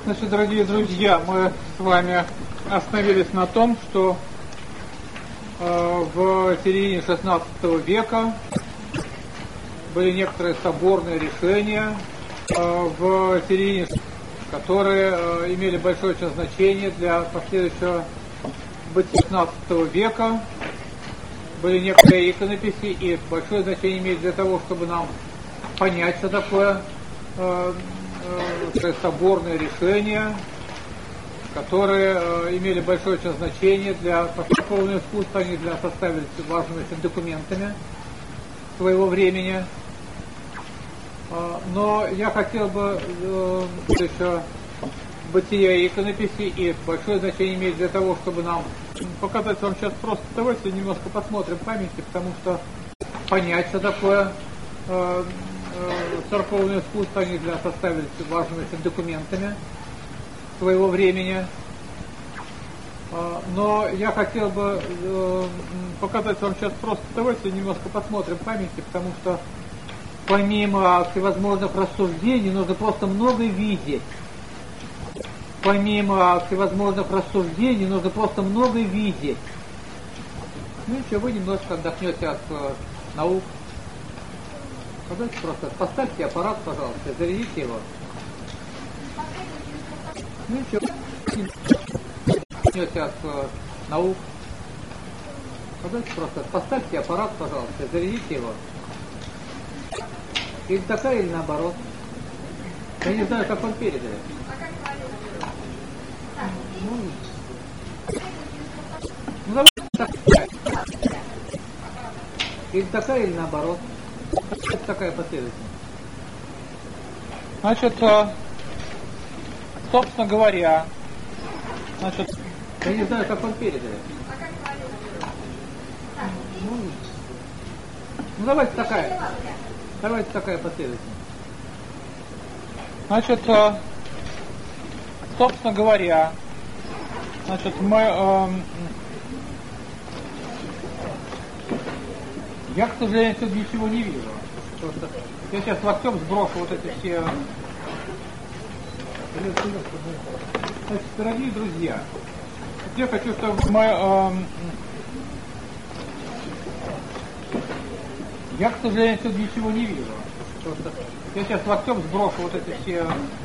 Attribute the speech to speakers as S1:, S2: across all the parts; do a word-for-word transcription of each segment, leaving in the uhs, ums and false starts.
S1: Значит, дорогие друзья, мы с вами остановились на том, что э, в середине шестнадцатого века были некоторые соборные решения, э, в середине, которые э, имели большое очень значение для последующего бытия шестнадцатого века. Были некоторые иконописи, и большое значение имеют для того, чтобы нам понять, что такое э, э, соборные решения, которые э, имели большое очень значение для церковного искусства, они для составили важными очень документами своего времени. Э, но я хотел бы э, еще бытия иконописи, и большое значение имеет для того, чтобы нам показать вам сейчас просто. Давайте немножко посмотрим памятники, потому что понять, что такое э, э, церковное искусство, они для составили важными очень документами своего времени. Э, но я хотел бы э, показать вам сейчас просто. Давайте немножко посмотрим памятники, потому что помимо всевозможных рассуждений нужно просто много видеть. Помимо всевозможных рассуждений нужно просто много видеть. Ну еще вы немножко отдохнете от э, наук. Давайте просто поставьте аппарат, пожалуйста, зарядите его. Ну еще вы отдохнете от э, наук. Давайте просто поставьте аппарат, пожалуйста, зарядите его. Или такая, или наоборот. Я не знаю, как он передали. Ну, давай такая. Или такая, или наоборот. Это такая последовательность. Значит, собственно говоря, значит, я не знаю, как он передали. Ну, ну давайте такая. Давайте такая последовательность. Значит, собственно говоря, значит, мы, э, я, к сожалению, сегодня ничего не вижу. Просто я сейчас во всем сброшу вот эти все. Значит, дорогие друзья, я хочу, чтобы мы, э, я, к сожалению, сегодня ничего не вижу. Просто я сейчас во всем сброшу вот эти все.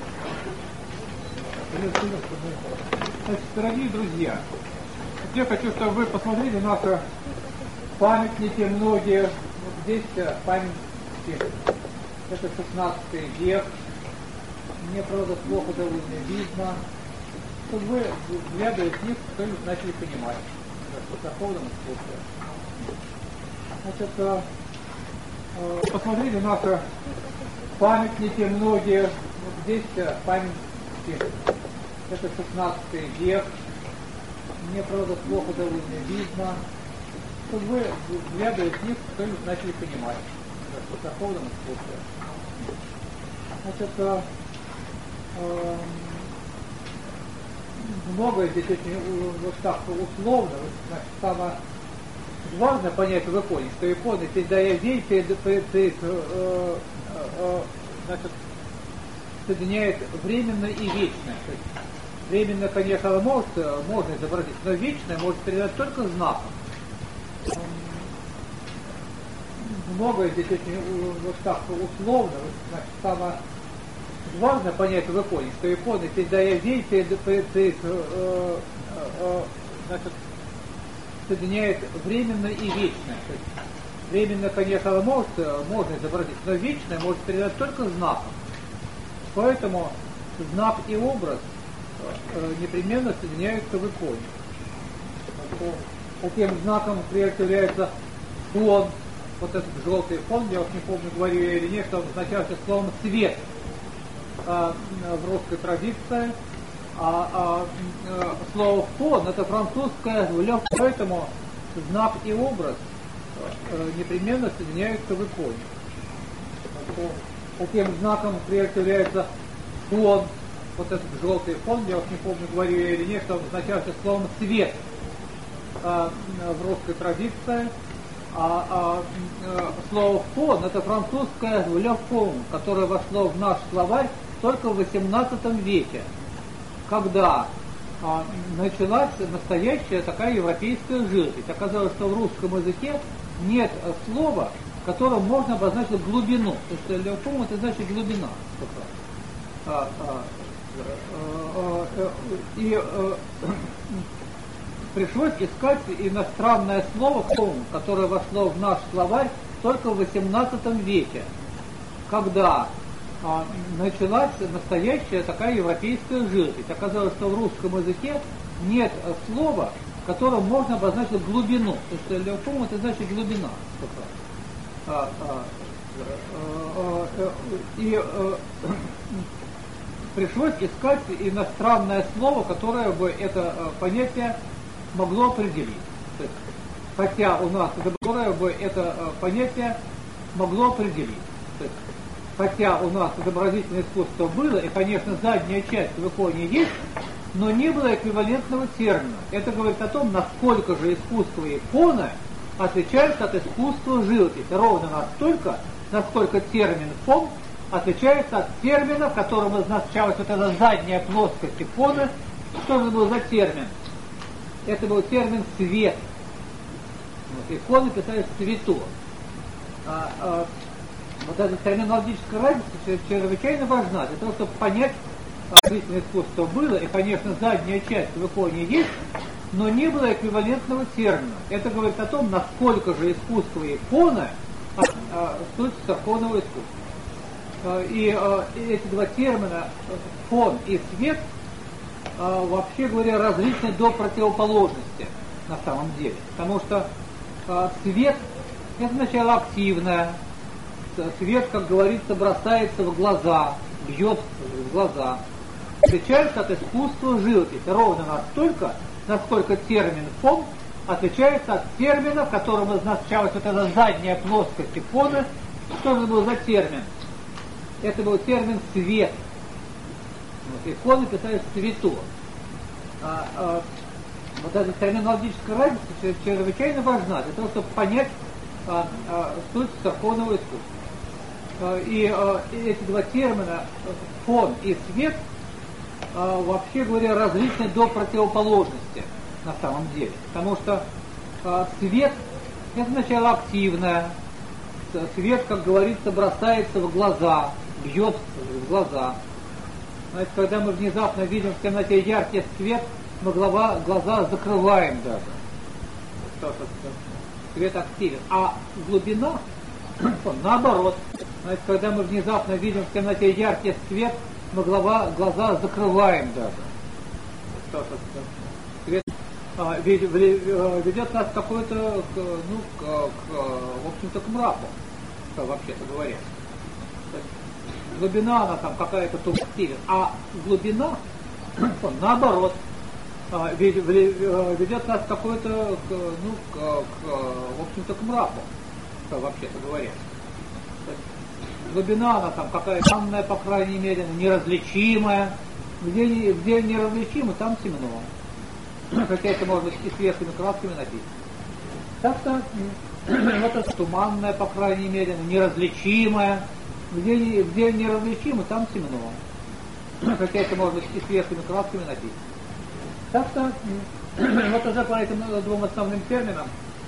S1: Значит, дорогие друзья, я хочу, чтобы вы посмотрели наши памятники, многие. Вот здесь памятники, это шестнадцатый век. Мне, правда, плохо довольно видно. Чтобы вы, глядя из них, что-нибудь начали понимать о церковном искусстве. Значит, э, э, посмотрели наши памятники, многие. Вот здесь памятники. Это шестнадцатый век. Мне, правда, плохо довольно видно. Чтобы вы, глядя из них, что-нибудь начали понимать о церковном искусстве. Значит, э, э, многое здесь очень вот так условно. Значит, самое важное понять в иконе, что икона передая вещь, перед, перед, перед, э, э, значит, соединяет временное и вечное. Временно, конечно, может, можно изобразить, но вечное может передать только знаком. Многое здесь очень вот так условно. Значит, самое важное понять в иконе, что икона, передая вещь, перед, перед, перед, э, э, значит, соединяет временное и вечное. Временно, конечно, может, можно изобразить, но вечное может передать только знаком. Поэтому знак и образ непременно соединяются в иконе. Таким знаком является фон, вот этот желтый фон, я уж не помню, говорю я или нет, что он означает словом «свет» а, в русской традиции, а, а, а слово «фон» это французское «влёв», поэтому знак и образ а, непременно соединяются в иконе. Таким знаком является фон, вот этот желтый фон, я уж не помню, говорю я или нет, что он означает словом «свет» а, в русской традиции, а, а, а слово «фон» это французское «влёв фон», которое вошло в наш словарь только в восемнадцатом веке. когда а, началась настоящая такая европейская живопись. Оказалось, что в русском языке нет слова, которым можно обозначить глубину. Потому что леопом это значит глубина. А, а, а, а, и а, пришлось искать иностранное слово, которое вошло в наш словарь только в восемнадцатом веке, когда а, началась настоящая такая европейская живопись. Оказалось, что в русском языке нет слова, которым можно обозначить глубину. Потому что леопом это значит глубина. А, а, а, а, и а, пришлось искать иностранное слово, которое бы это понятие могло определить. То есть, хотя у нас которое бы это понятие могло определить. То есть, хотя у нас изобразительное искусство было, и, конечно, задняя часть в иконе есть, но не было эквивалентного термина. Это говорит о том, насколько же искусство иконы отличается от искусства живописи. Ровно настолько, насколько термин «фон» отличается от термина, в котором означалась вот эта задняя плоскость иконы. Что же был за термин? Это был термин «свет». Вот, иконы писались «цвету». А, а, вот эта терминологическая разница чрезвычайно важна для того, чтобы понять, зрительное искусство было, и, конечно, задняя часть в иконе есть, но не было эквивалентного термина. Это говорит о том, насколько же искусство иконы стоит церковного искусства. И, и эти два термина, фон и свет, вообще говоря, различны до противоположности на самом деле. Потому что свет – это сначала активное, свет, как говорится, бросается в глаза, бьет в глаза. Отличается от искусства живописи ровно настолько, насколько термин «фон» отличается от термина, в котором означалась вот эта задняя плоскость иконы. Что же был за термин? Это был термин «свет». Вот, иконы писались «цвету». А, а, вот эта терминологическая разница чрезвычайно важна для того, чтобы понять а, а, суть церковного искусства. А, и, а, и эти два термина «фон» и «свет» а, вообще говоря, различны до противоположности на самом деле. Потому что а, свет – это сначала активное, свет, как говорится, бросается в глаза, бьет в глаза. Знаете, когда мы внезапно видим в темноте яркий свет, мы глаза, глаза закрываем даже. Что, что, что. Свет активен. А глубина, наоборот. Знаете, когда мы внезапно видим в темноте яркий свет, мы глаза, глаза закрываем даже. Что, что, что. Свет а, ведет нас к какой-то, ну, к, к, в общем-то, к мраку, вообще-то говоря. Глубина, она там какая-то туманная, а глубина, наоборот, а, ведет нас к какой-то, ну, к, к, в общем-то, к мраку, вообще-то говоря. Глубина, она там какая-то темная, по крайней мере, неразличимая. Где, где неразличимо, там темно. Хотя это может быть и светлыми красками написано. Так что вот это туманная, по крайней мере, неразличимая. Где, где неразличимо, там темно. Хотя это может быть и светлыми красками написано. Так что вот уже по этим двум основным терминам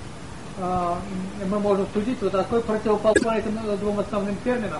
S1: мы можем судить вот такой противоположности. По этим двум основным терминам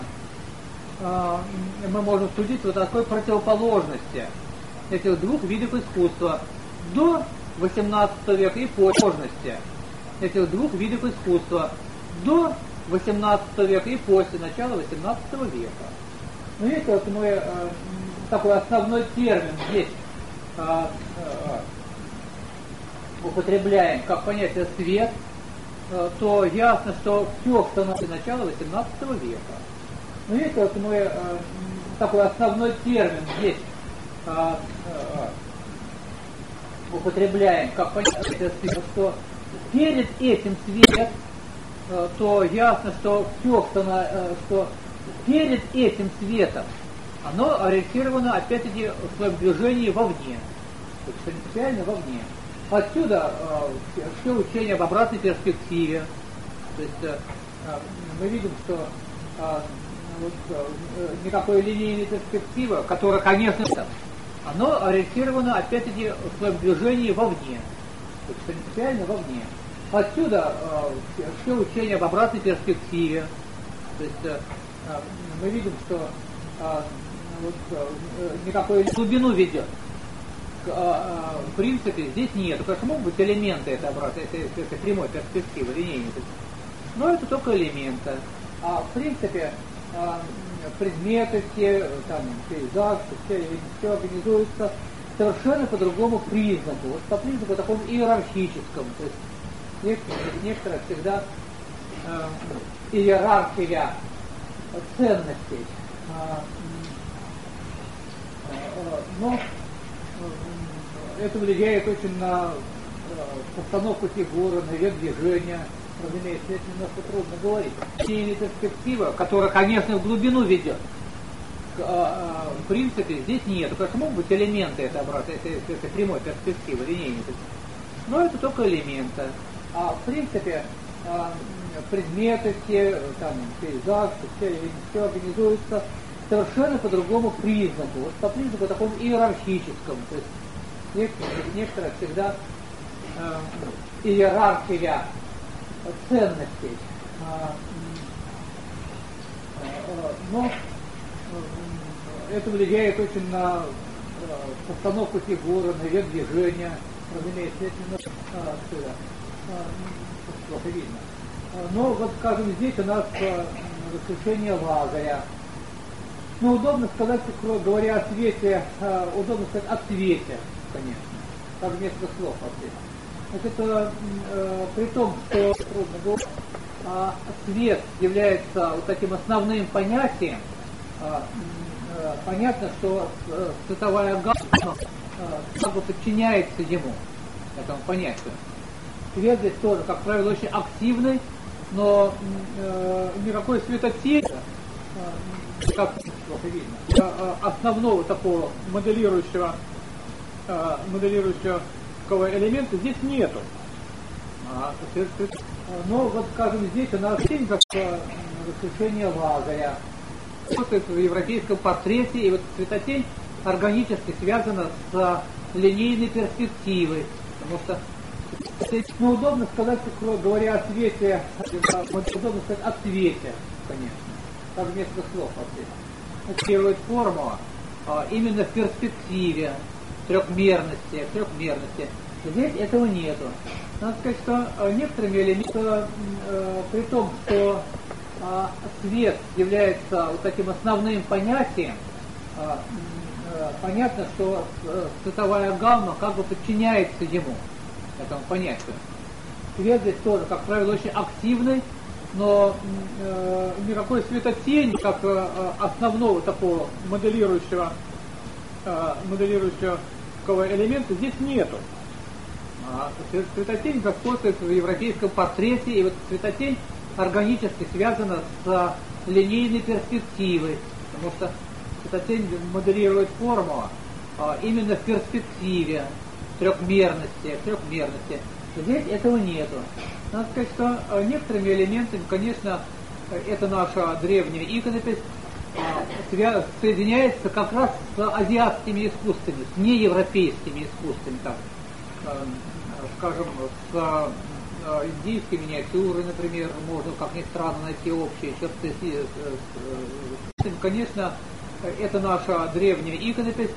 S1: мы можем судить вот такой противоположности этих двух видов искусства до восемнадцатого века и после этих двух видов искусства до восемнадцатого века и после начала восемнадцатого века. Ну, видите, вот мы э, такой основной термин здесь э, э, употребляем как понятие «свет», э, то ясно, что все становится начала восемнадцатого века. Ну, видите, вот мы э, такой основной термин здесь э, э, употребляем как понятие «свет», что перед этим свет, э, то ясно, что все, что, что перед этим светом оно ориентировано, опять-таки, в своем движении вовне, то есть принципиально вовне. Отсюда э, все учение об обратной перспективе. То есть э, мы видим, что э, вот, э, никакой линейной перспективы, которая, конечно, оно ориентировано, опять-таки, в своем движении вовне, то есть принципиально вовне. Отсюда э, все учение об обратной перспективе. То есть э, мы видим, что э, вот, э, никакой глубину ведет. Э, э, в принципе, здесь нет. Конечно, могут быть элементы этой обратной, этой, этой прямой перспективы, линейной. Но это только элементы. А в принципе, э, предметы все, там, пейзаж, все, все организуется совершенно по другому признаку. Вот по признаку такому иерархическому. То есть некоторые, некоторые всегда э, иерархия ценностей. Э, э, но э, это влияет очень на э, постановку фигуры, на вид движения. Разумеется, это немножко трудно говорить. Линейная перспектива, которая, конечно, в глубину ведет. В принципе, здесь нет. Конечно, могут быть элементы этой обратной, этой, этой прямой перспективы, линейной. Но это только элементы. А в принципе, предметы все, там, пейзаж, все, все организуется совершенно по другому признаку. Вот по признаку такому иерархическому. То есть некоторые, некоторые всегда э, иерархия ценностей. Но это влияет очень на постановку фигуры, на вид движения. Разумеется, это немножко отсюда плохо видно. Но вот, скажем, здесь у нас воскрешение Лазаря. Ну, удобно сказать, говоря о свете, удобно сказать о свете, конечно. Там несколько слов вообще. Значит, это, э, при том, что трудно говорить, э, свет является вот таким основным понятием, э, э, понятно, что э, цветовая гамма э, как бы подчиняется ему, этому понятию. Свет здесь тоже, как правило, очень активный, но э, никакой светотени, э, как плохо видно, э, основного такого моделирующего, э, моделирующего элемента здесь нету. А, но вот, скажем, здесь у нас тень как воскрешение Лазаря. Вот это в европейском портрете, и вот цветотень органически связана с линейной перспективой. Потому что ну, удобно сказать, говоря о свете, удобно сказать о цвете, конечно. Там несколько слов вообще. Первая формула а, именно в перспективе. Трехмерности, трехмерности. Здесь этого нету. Надо сказать, что некоторыми элементами, э, при том, что э, свет является вот таким основным понятием, э, э, понятно, что э, цветовая гамма как бы подчиняется ему, этому понятию. Свет здесь тоже, как правило, очень активный, но э, никакой светотени, как э, основного такого моделирующего, э, моделирующего элемента здесь нету. А цветотень господствует в европейском портрете, и вот цветотень органически связана с линейной перспективой, потому что цветотень моделирует форму а, именно в перспективе, трехмерности, трехмерности. Здесь этого нету. Надо сказать, что некоторыми элементами, конечно, это наша древняя иконопись, соединяется как раз с азиатскими искусствами, с неевропейскими искусствами, так, скажем, с индийской миниатюрой, например, можно, как ни странно, найти общие черты. Конечно, это наша древняя иконопись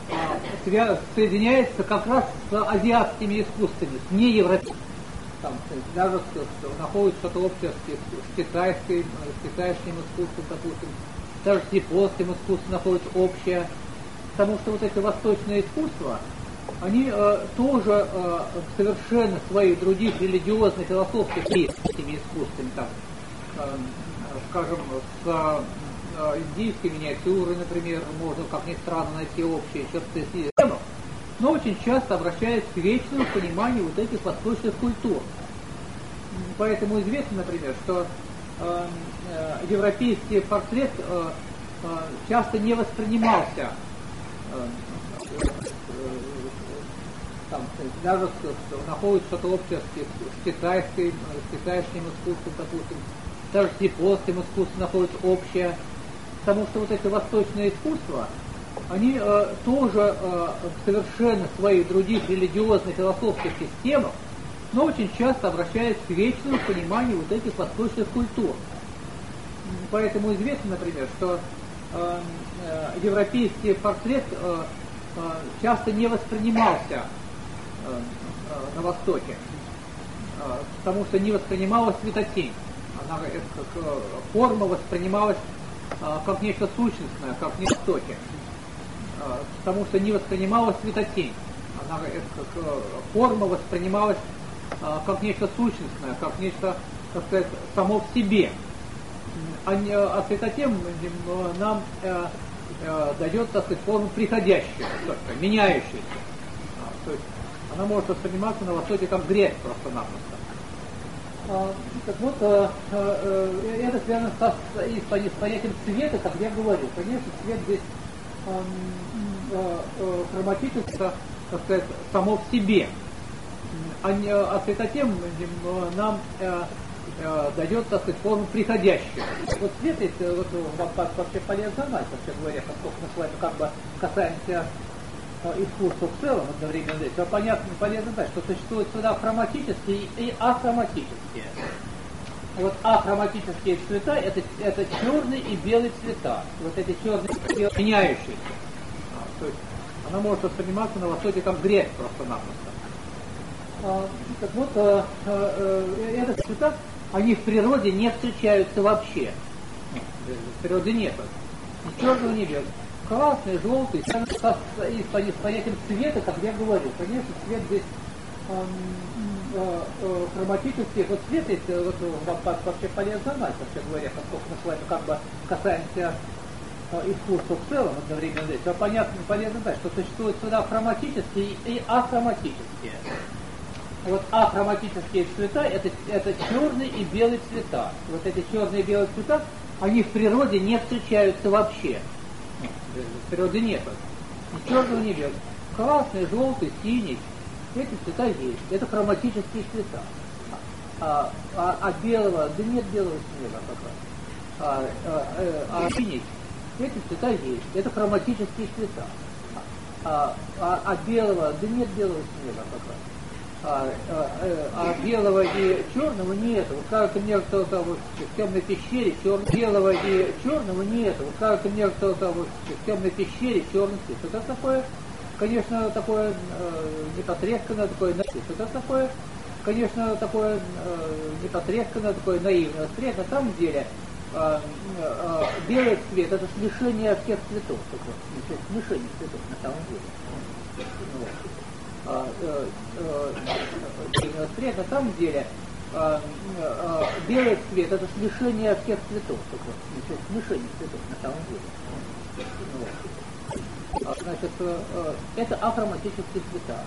S1: соединяется как раз с азиатскими искусствами, с неевропейскими. Там, даже находится что-то общее с, китайской, с китайским искусством, допустим. Даже с японским искусством находится общее, потому что вот эти восточные искусства, они э, тоже э, совершенно своих других религиозных, философских этими искусствами, так, э, скажем, с э, индийской миниатюрой, например, можно, как ни странно, найти общие черты системы, но очень часто обращаясь к вечному пониманию вот этих восточных культур. Поэтому известно, например, что э, э, европейский портрет э, э, часто не воспринимался э, э, там, даже что находится что-то общее с, с, китайской, с китайским искусством, допустим, даже с японским искусством находится общее, потому что вот эти восточные искусства, они э, тоже э, в совершенно своих других религиозно-философских системах, но очень часто обращаются к вечному пониманию вот этих восточных культур. Поэтому известно, например, что э, э, европейский портрет э, э, часто не воспринимался э, э, на Востоке, э, потому что не воспринималась светотень. Она, э, как, э, форма воспринималась э, как нечто сущностное, как не в Востоке, э, потому что не воспринималась светотень. Она, э, как, э, форма воспринималась э, как нечто сущностное, как нечто, так сказать, само в себе. А, а светотем нам э, э, дает, так сказать, форму приходящую, только, меняющуюся. А, то есть она может восприниматься на Востоке как грязь просто-напросто. А, так вот, э, э, это связано со, и с, с понятием цвета, как я говорю. Конечно, цвет здесь э, э, э, хроматически, так сказать, само в себе. А, а светотем нам э, дает, так сказать, форму приходящую. Вот цвет, если вот, вообще полезно знать, вообще говоря, поскольку мы с вами как бы касаемся искусства в целом одновременно здесь, то понятно, полезно знать, что существуют цвета хроматические и ахроматические. Вот ахроматические цвета это, это черный и белый цвета. Вот эти черные и белые меняющиеся. То есть она может восприниматься на Востоке как грязь просто-напросто. А, так вот, а, а, это цвета, они в природе не встречаются вообще. Нет, в природе нет. Ни черного, ни белого. Красный, желтый, и с понятием цвета, как я говорю. Конечно, цвет здесь э, э, э, хроматический. Вот цвет, если вот, вообще полезно знать, вообще говоря, поскольку мы с вами как бы касаемся э, искусства в целом одновременно здесь, то понятно, полезно знать, что существуют цвета хроматические и ахроматические. Вот ахроматические цвета это, это черный и белый цвета. Вот эти черные и белые цвета, они в природе не встречаются вообще. Нет, в природе нет. Ни черного, ни белого. Красный, желтый, синий. Эти цвета есть. Это хроматические цвета. А, а, а белого, да нет белого снега как раз. А, а, а, а синий. Эти цвета есть. Это хроматические цвета. А, а, а белого, да нет белого снега как раз. А, а, а белого и черного нет. Вот кажется мне кто-то вот в темной пещере черного. Белого и черного нет. Вот кажется мне кто-то вот в темной пещере черный цвет. Это такое, конечно, такое э, непосредственное, такое наивное. Это такое, конечно, такое э, непосредственное, такое наивное восприятие. На самом деле э, э, белый цвет это смешение всех цветов. Такое, смешение цветов на самом деле. Вот. А, э, э, цвет на самом деле э, э, белый цвет это смешение всех цветов, такое, смешение цветов на самом деле. Вот. А, значит, э, это ахроматические цвета.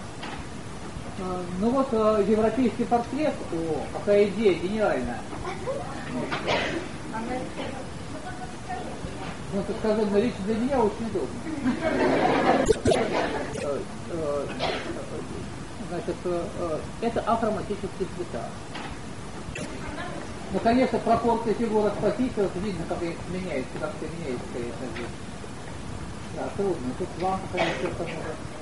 S1: А, ну вот э, европейский портрет, о, какая идея гениальная. Вот. Ну, так сказать, речь для меня очень удобно. Значит, это ахроматические цвета. Ну, конечно, пропорция фигуры спасителя, вот видно, как их меняется, как это меняется, конечно, здесь. Да, трудно. Тут вам, конечно, что-то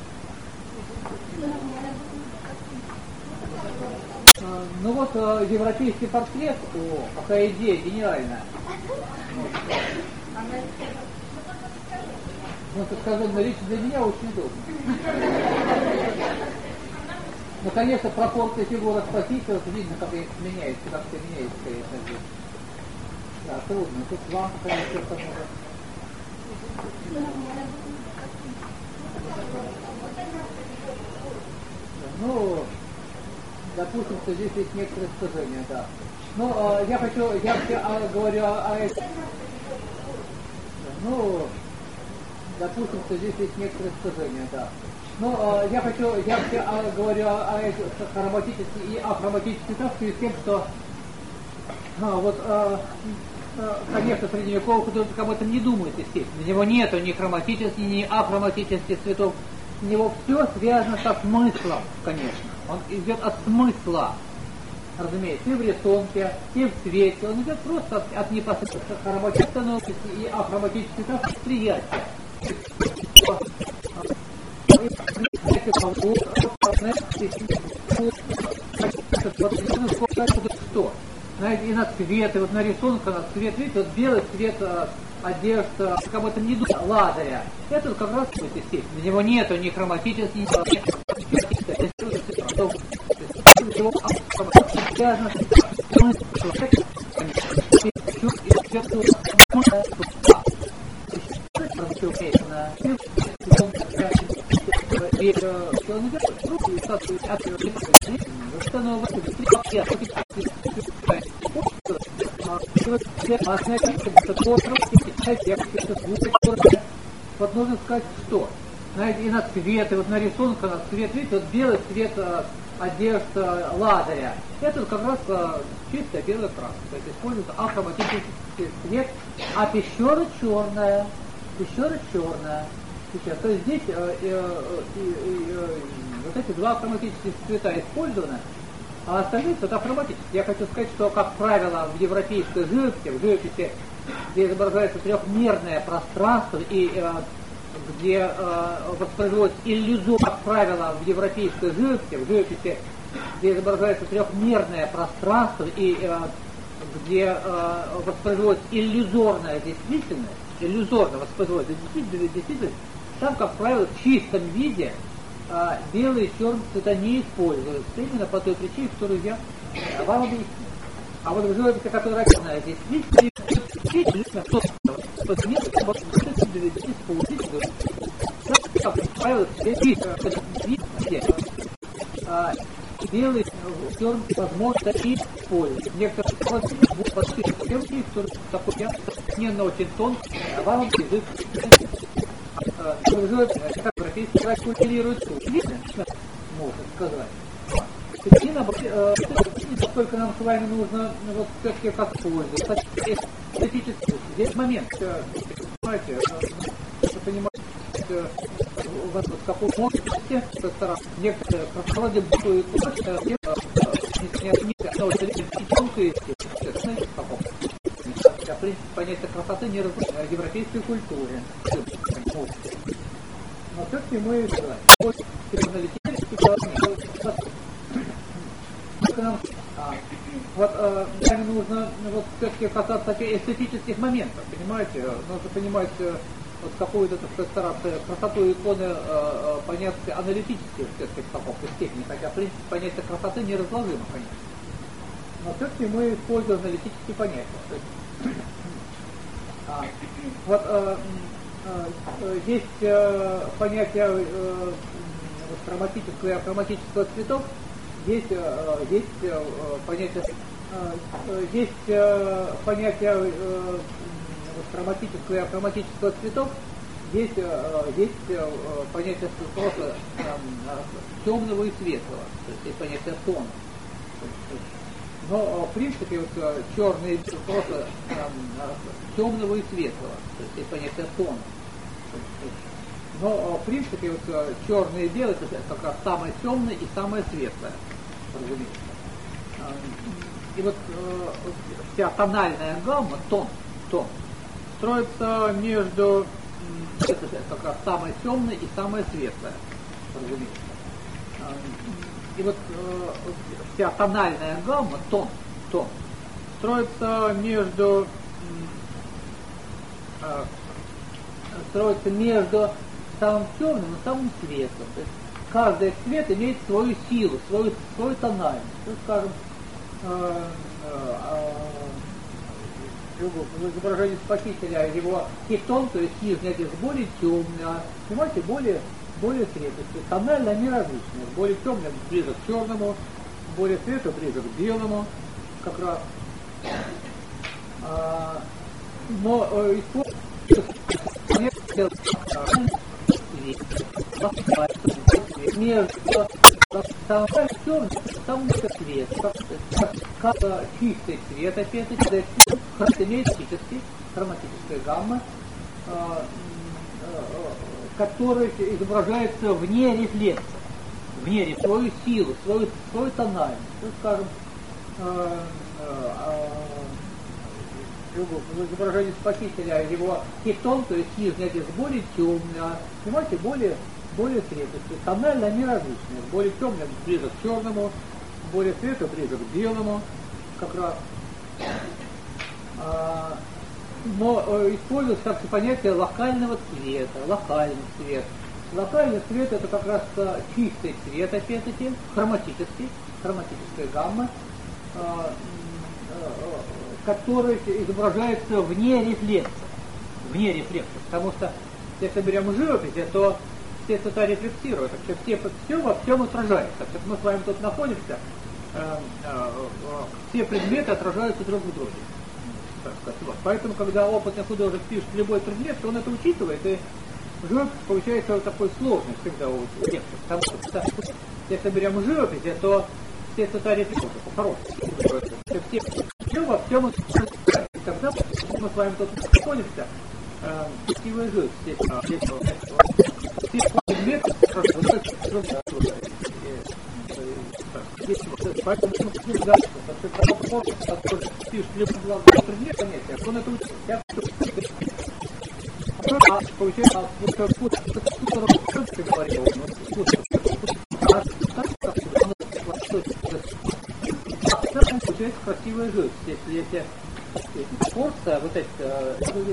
S1: может. Ну вот, европейский портрет, о, какая идея гениальная. Ну, так сказать, речь для меня очень удобно. Ну, конечно, пропорция фигуры спасителя, вот видно, как их меняется, как это меняется, конечно, здесь. Да, трудно. Тут вам, конечно, что-то может. Ну, допустим, что здесь есть некоторые искажения, да. Ну, э, я хочу, я э, говорю о, о этих. Ну, допустим, что здесь есть некоторые искажения, да. Ну, э, я хочу, я э, говорю о, о этих хроматических и ахроматических цветах, в связи с тем, что э, вот, э, э, конечно, средневековый художник об этом не думает, естественно. У него нету ни хроматических, ни ахроматических цветов. У него все связано со смыслом, конечно. Он идет от смысла, разумеется, и в рисунке, и в цвете. Он идет просто от, от непосредственно хроматических и ахроматических цветов восприятия. что? И на цвет, и вот на рисунке, на цвет, видите, вот белый цвет одежда, как бы там не думал, ладаря. Это как раз в этой степени. У него нету ни хроматических, ни вот нужно сказать, что и на цвет, и вот на рисунке, на цвет, видите, вот белый цвет одежда ладаря. Это как раз чистая белая краска. То есть используется ахроматический цвет, а пещера черная. Пещера черная. Сейчас, то есть здесь э, э, э, э, вот эти два хроматических цвета использованы, а остальные цвета хроматические. Я хочу сказать, что, как правило, в европейской живописи, в живописи, где изображается трехмерное пространство и э, где э, воспроизводится иллюзор, как правило, в европейской живописи, в живописи, где изображается трехмерное пространство и э, где э, воспроизводится иллюзорная действительность, иллюзорно воспроизводится действительность, действительность, там, как правило, в чистом виде э, белые и черные цвета не используются, именно по той причине, которую я э, вам объясню. А вот в живописи, которая разная здесь, видите, действительно, кто как правило, белый, черный, возможно, и используют. Некоторые будут подписывать темки, которые такой несомненно очень тонкий, а вам язык. Как европейский край культивирует суд. Видно, можно сказать. Причина, насколько нам с вами нужно вот все-таки как пользоваться. Эстетический. Здесь момент, понимаете, вы понимаете, у вас вот какой можете со стороны некоторые прохлады будут точно не отменить, но это и тонкое, я, в принципе, понятие красоты не разрушено в европейской культуре. Но все-таки мы вот э, нам нужно вот, все-таки касаться эстетических моментов, понимаете? Нужно понимать э, вот какую-то, так сказать, стараться красоту иконы э, э, понять аналитически все-таки в какой-то степени, хотя, в принципе, понятие красоты неразложимо, конечно. Но все-таки мы используем аналитические понятия. То есть, а, вот э, э, есть э, понятие э, хроматического и ахроматического цветов, есть, э, есть э, понятие э, есть э, понятие э, хроматического и ахроматического цветов, есть, э, есть э, понятие просто э, темного и светлого, то есть есть понятие тона. Но в принципе вот, черный просто э, темного и светлого, то есть есть понятие тона. Но в принципе вот, черный и белый это как раз самое темное и самое светлое, разумеется. И вот э, вся тональная гамма, тон, тон, строится между, это как раз самое темное и самое светлое, разумеется. И вот э, вся тональная гамма, тон, тон, строится между, э, строится между самым темным и самым светлым. То есть каждый цвет имеет свою силу, свою, свою тональность. То есть, скажем, э, э, э, в изображении Спасителя его хитон, то есть нижняя одежда, более темная, понимаете, более, более светлая. Тонально они различные. Более темная ближе к черному, более светлая ближе к белому, как раз. А, но э, между самым темным и самым светлым, как чистый цвет, опять-таки, имеет хроматический, хроматическая гамма, которая изображается вне рефлекса, вне свою силу, свою, свою тональность. Ну, скажем, в изображении Спасителя его хитон, то есть нижняя здесь более темная, понимаете, более, более светлая. Тонально они различные. Более темная ближе к черному, более светлая ближе к белому, как раз. А, но э, используется как понятие локального цвета, локальный цвет. Локальный цвет это как раз а, чистый цвет, опять-таки, хроматический, хроматическая гамма, а, а, который изображается вне рефлекса, вне рефлекса, потому что если берем живопись, то все цвета рефлексируют, вообще все, все во всем отражается. Мы с вами тут находимся, а, а, а, все предметы отражаются друг в друге. Вот. Поэтому, когда опытный художник пишет любой предмет, то он это учитывает, и живопись получается вот такой сложный всегда у текста. Потому что если берем живопись, то все цвета рефлексируют по-хорошему. Все, все во всем отражается. Когда мы с вами тут находимся, красивая живопись, все предметы отражаются друг в друге. Поэтому мы не дальше, потому что пишет любой главный предмет, понятие, он это учит. Я а получается, вот как вкус, который ты говорил, вкус, а так получается красивая живопись. Если эти порция, вот это,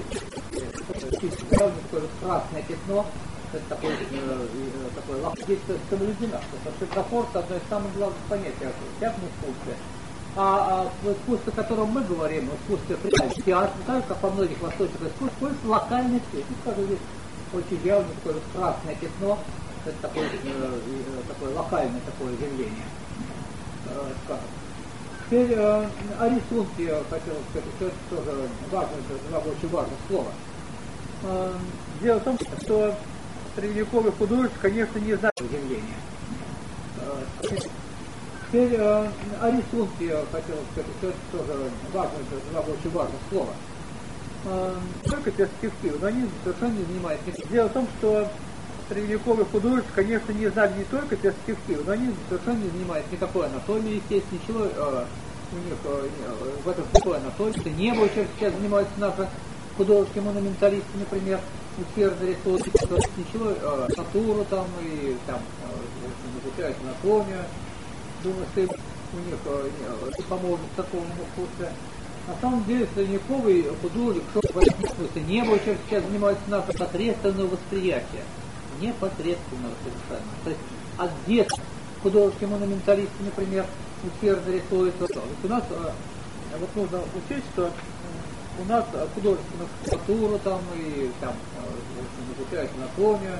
S1: красное пятно, это такое, такое лак, здесь соблюдено, потому что пропорция одно из самых главных понятий всякому искусстве. А, а в искусстве, о котором мы говорим, в искусстве театра, так как во многих восточных искусствах, используется локальный цвет. И скажу, здесь очень явно такое вот красное пятно, это такое, такое локальное такое явление. Скажем. Теперь э, о рисунке я хотел сказать, это тоже важное, два очень важных слова. Э, дело в том, что средневековый художник, конечно, не знает явления. Э, теперь э, о рисунке я хотел сказать, это тоже важное, два очень важных слова. Э, только перспективы, но они совершенно не занимаются. Дело в том, что средневековый художник, конечно, не знали не только перспективы, но они совершенно не занимаются никакой анатомией, естественно, ничего э, у них э, в этом такой анатомии не было, чем сейчас занимаются наши художники, монументалисты, например, усердно рисуют, ничего, э, натуру там и там э, изучают анатомию, думаю, что им, у них э, поможет такому искусству. На самом деле средневековый художник, что в этом смысле не было, чем сейчас занимаются наши посредственного восприятия. Непосредственно совершенно. То есть от детства художники монументалисты, например, усердно рисуют. У нас вот нужно учесть, что у нас художественную натуру там и там изучают анатомию.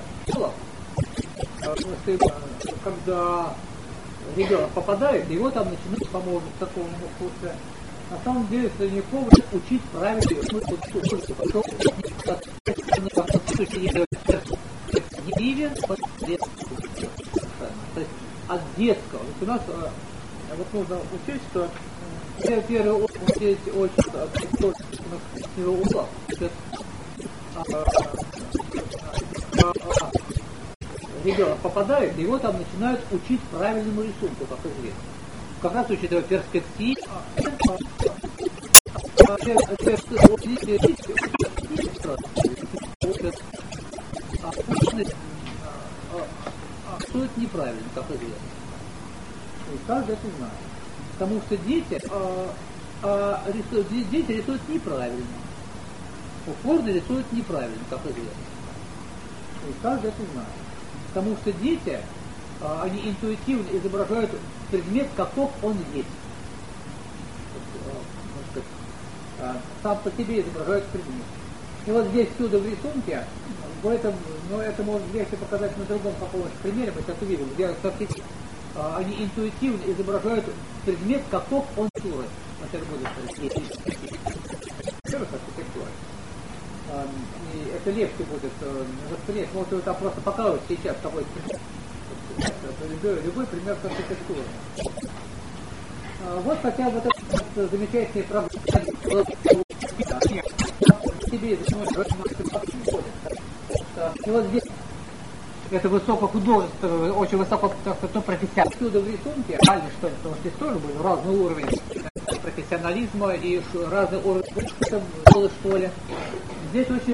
S1: Когда ребенок попадает, его там начинают поможет такому искусству. На самом деле средневековый учить правильно деревья посредственно. То есть от детского. Вот у нас вот нужно учесть, что первый опыт здесь очень с него угла. Ребенок попадает, его там начинают учить правильному рисунку, как известно. Как раз учитывая перспективу. Что это неправильно, как известно. И каждый это знает. Потому что дети, а, а, рисуют, дети рисуют неправильно. Упорно рисуют неправильно, как известно. И каждый это знает. Потому что дети, а, они интуитивно изображают предмет, каков он есть. А, сам по себе изображают предмет. И вот здесь всюду в рисунке, в этом, но это может легче показать на другом каком-нибудь примере, мы сейчас увидим, где а, они интуитивно изображают предмет, каков он суры. Вот это будет архитектура. А, и это легче будет э, воспринять. Может, вы там просто показывать сейчас какой-то пример. Любой, любой пример архитектуры. А, вот хотя бы вот этот замечательный проблема. И вот здесь это высокохудожественное, очень высоко профессионально. Отсюда в рисунке, реально что ли, потому что здесь тоже был разный уровень
S2: профессионализма и разные уровни школы, что ли. Здесь очень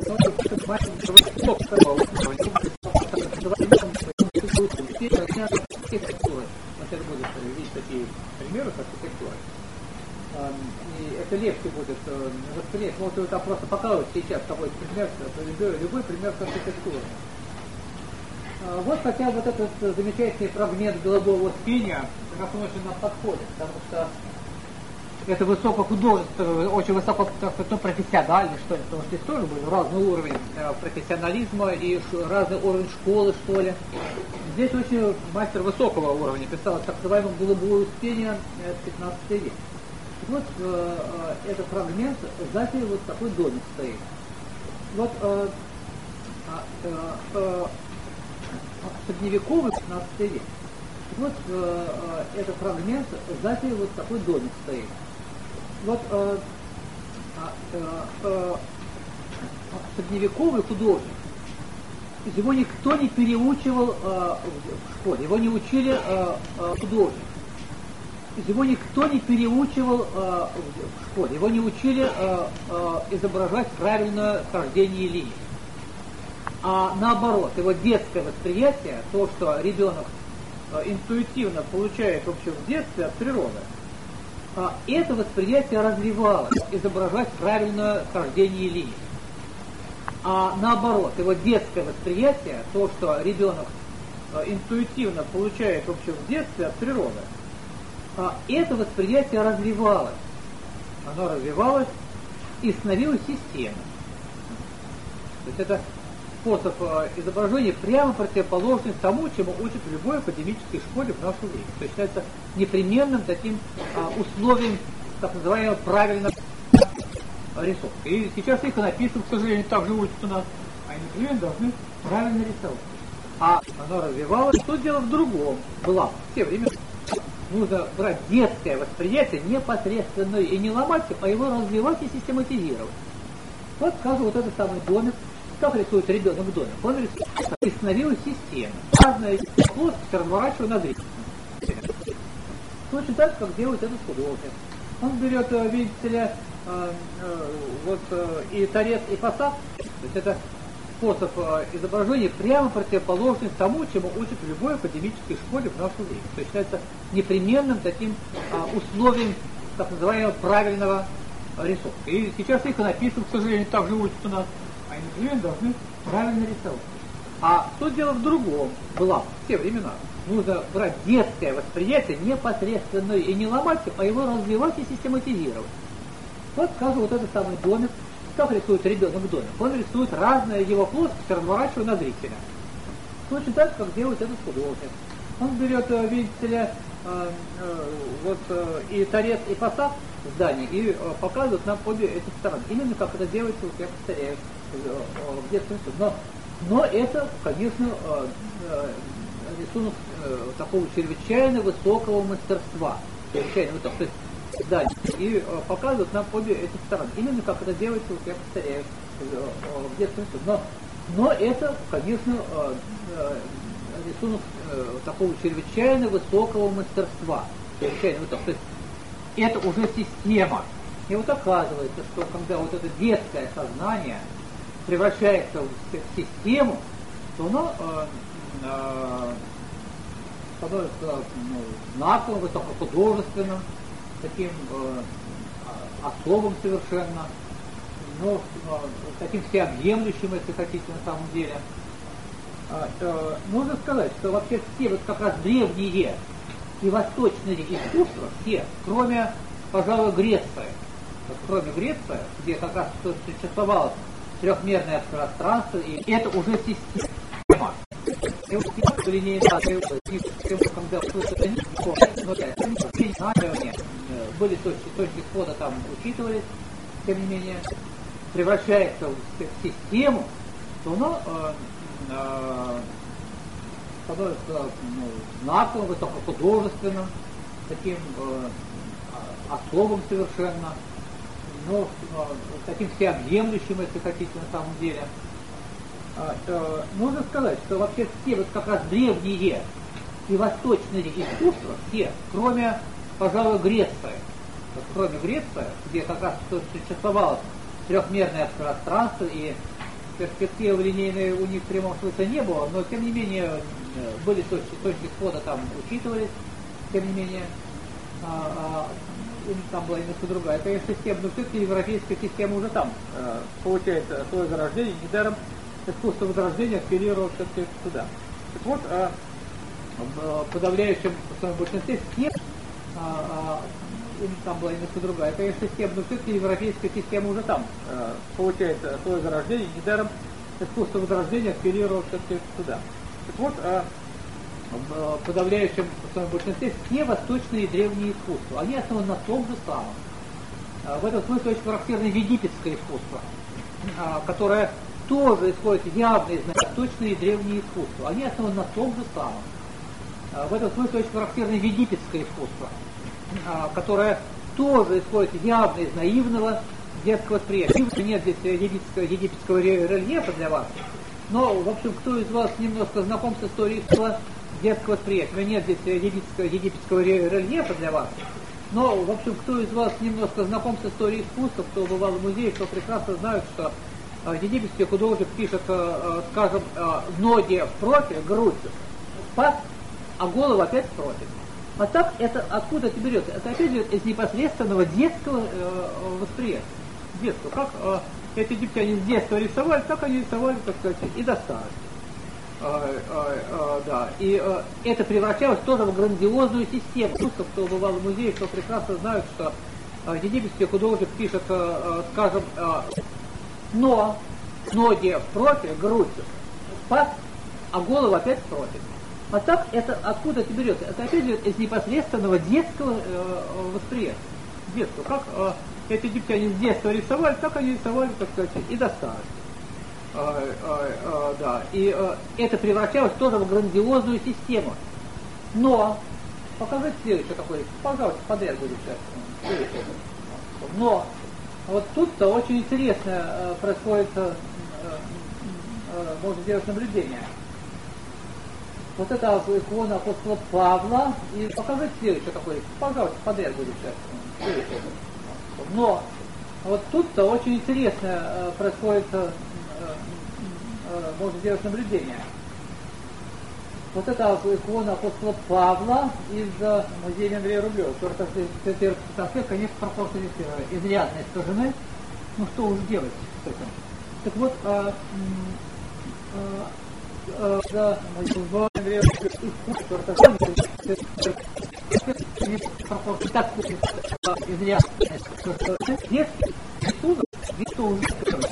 S2: видеть такие примеры с архитектурой. И это легче будет воспринять. Вот вы там просто показывать сейчас какой-то пример, любой, любой пример с архитектуры. Вот хотя вот этот замечательный фрагмент голубого спиня, как он очень нам подходит, потому что это высокохудожественное, очень высоко, ну, профессионально, что ли, потому что здесь тоже был разный уровень профессионализма и разный уровень школы, что ли. Здесь очень мастер высокого уровня писал так называемое голубое успение пятнадцатый век. Вот э, э, этот фрагмент, сзади вот такой домик стоит. Вот э, э, э, средневековый пятнадцатый век. Вот э, э, этот фрагмент, сзади вот такой домик стоит. Вот э, э, э, средневековый художник. Его никто не переучивал э, в школе, его не учили э, э, художник. Его никто не переучивал э, в школе, его не учили э, э, изображать правильное хождение линий. А наоборот, его детское восприятие, то, что ребенок э, интуитивно получает вообще в детстве от природы, э, это восприятие развивалось, изображать правильное хождение линий. А наоборот, его детское восприятие, то, что ребенок э, интуитивно получает вообще в детстве от природы, а это восприятие развивалось. Оно развивалось и становилось системой. То есть это способ изображения прямо противоположный тому, чему учат в любой академической школе в наше время. То есть это непременным таким а, условием так называемого правильного рисунка. И сейчас их написано, к сожалению, так же учат у нас. Они непременно должны правильно рисовать. А оно развивалось. Тут дело в другом. Было в те времена. Нужно брать детское восприятие непосредственно и не ломать, а его развивать и систематизировать. Вот, скажем, вот этот самый домик, как рисует ребенок домик, он рисует, и становилась система. Разная плоскость разворачивая на зрителя. Точно так, как делает этот художник. Он берет, видите ли, вот и торец, и фасад, то есть это способ изображения прямо противоположный тому, чему учат в любой академической школе в наше время. То есть это непременным таким а, условием так называемого правильного рисунка. И сейчас их написано, к сожалению, так же учат у нас. Они непременно должны правильно рисовать. А тут дело в другом. Было в те времена. Нужно брать детское восприятие непосредственно и не ломать, а его развивать и систематизировать. Вот, скажем, вот этот самый домик. Как рисует ребенок домик? Он рисует разные его плоскости, разворачивая на зрителя. Точно так, как делает этот художник. Он берет, видите ли, вот и торец, и фасад здания, и показывает нам обе эти стороны. Именно как это делается, вот я повторяю, в детстве. Но, но это, конечно, рисунок такого чрезвычайно высокого мастерства. Чрезвычайно высокого. То есть, да, и э, показывают нам обе эти стороны. Именно как это делается, вот я повторяю, в детстве. Но, но это, конечно, э, э, рисунок э, такого чрезвычайно высокого мастерства. Чрезвычайно высокого. То есть это уже система. И вот оказывается, что когда вот это детское сознание превращается в, в систему, то оно э, э, становится ну, знаковым, высокохудожественным, таким э, особым совершенно, но э, таким всеобъемлющим, если хотите, на самом деле. Э, э, нужно сказать, что вообще все вот как раз древние и восточные искусства, все, кроме, пожалуй, Греции, вот, кроме Греции, где как раз существовало трехмерное пространство, и это уже система. И вот были точки, точки входа там учитывались, тем не менее, превращается в систему, то оно э, э, становится ну, знаковым, высокохудожественным, таким э, особым совершенно, но э, таким всеобъемлющим, если хотите, на самом деле. Э, э, нужно сказать, что вообще все вот как раз древние и восточные искусства, все, кроме, пожалуй, Греции, кроме Греции, где как раз существовало трехмерное пространство и перспективы линейные у них в прямом смысле не было, но тем не менее были точки, точки схода там учитывались, тем не менее а, а, у них там была немножко другая. Это система, но все-таки европейская система уже там а, получает свое зарождение, недаром искусство возрождения апеллировало все-таки туда. Так вот, а, в подавляющем в своем большинстве систем, а, а, у них там была немножко другая. Это система, но все-таки европейская система уже там а, получает свое зарождение, недаром искусство возрождения апеллировало все-таки туда. Так вот, а, в подавляющем в своем большинстве все восточные и древние искусства, они основаны на том же самом. А, в этом смысле очень характерно египетское искусство, а, которое тоже исходит явно из восточные и древние искусства. Они основаны на том же самом. А, в этом смысле очень характерно египетское искусство, а, которое тоже исходит явно из наивного детского восприятия. Нет здесь египетского, египетского рельефа для вас, но, в общем, кто из вас немножко знаком с историей детского восприятия? Нет здесь египетского, египетского рельефа для вас, но, в общем, кто из вас немножко знаком с историей искусства, кто бывал в музее, кто прекрасно знает, что э, египетский художник пишет, э, скажем, э, ноги в профиль, грудь спад, а голову опять в профиль. А так это откуда это берется? Это опять же из непосредственного детского э, восприятия. Детского. Как э, эти египтяне с детства рисовали, так они рисовали, так сказать, и до старости. Э, э, э, да. И э, это превращалось тоже в грандиозную систему. Просто кто бывал в музее, кто прекрасно знает, что э, египетский художник пишет, э, скажем, э, но ноги в профиль, грудь спад, а голову опять в профиль. А так это откуда это берется? Это опять же из непосредственного детского э, восприятия. Детского. Как э, эти египтяне с детства рисовали, так они рисовали, так сказать, и до старости. Э, э, э, да. И э, это превращалось тоже в грандиозную систему. Но, покажите следующее такое, пожалуйста, подряд будет сейчас. Но, вот тут-то очень интересно э, происходит, э, э, можно сделать наблюдение. Вот это икона апостола Павла, и покажите следующее такое, пожалуйста, подряд будет сейчас. Но вот тут-то очень интересно э, происходит, э, э, можно сделать наблюдение. Вот это икона апостола Павла из э, музея Андрея Рублева. Там, конечно, пропорции здесь изрядно искажены. Ну что уж делать с этим. Так вот, э, э, да, в Андрея так изрядно детский рисунок, что уже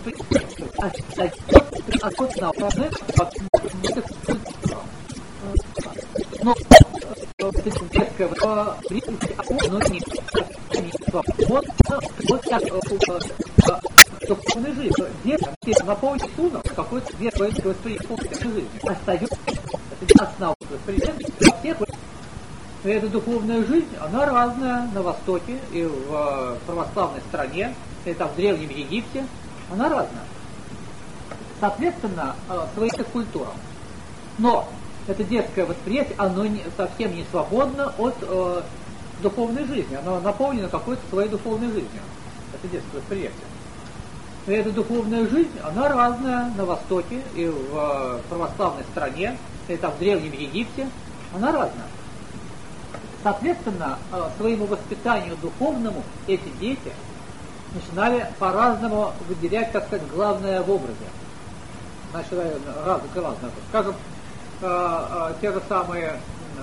S2: но детское но не вот вот так духовной жизни. Детский наполнить рисунок какой-то детское восприятие жизни остается основа восприятия. Эта духовная жизнь, она разная на Востоке и в православной стране, и там в Древнем Египте, она разная. Соответственно, своим культурам. Но это детское восприятие, оно не, совсем не свободно от э, духовной жизни, оно наполнено какой-то своей духовной жизнью. Это детское восприятие. И эта духовная жизнь, она разная на Востоке и в православной стране, и там в Древнем Египте, она разная. Соответственно, своему воспитанию духовному эти дети начинали по-разному выделять, так сказать, главное в образе. Начали разно, разно. Скажем, те же самые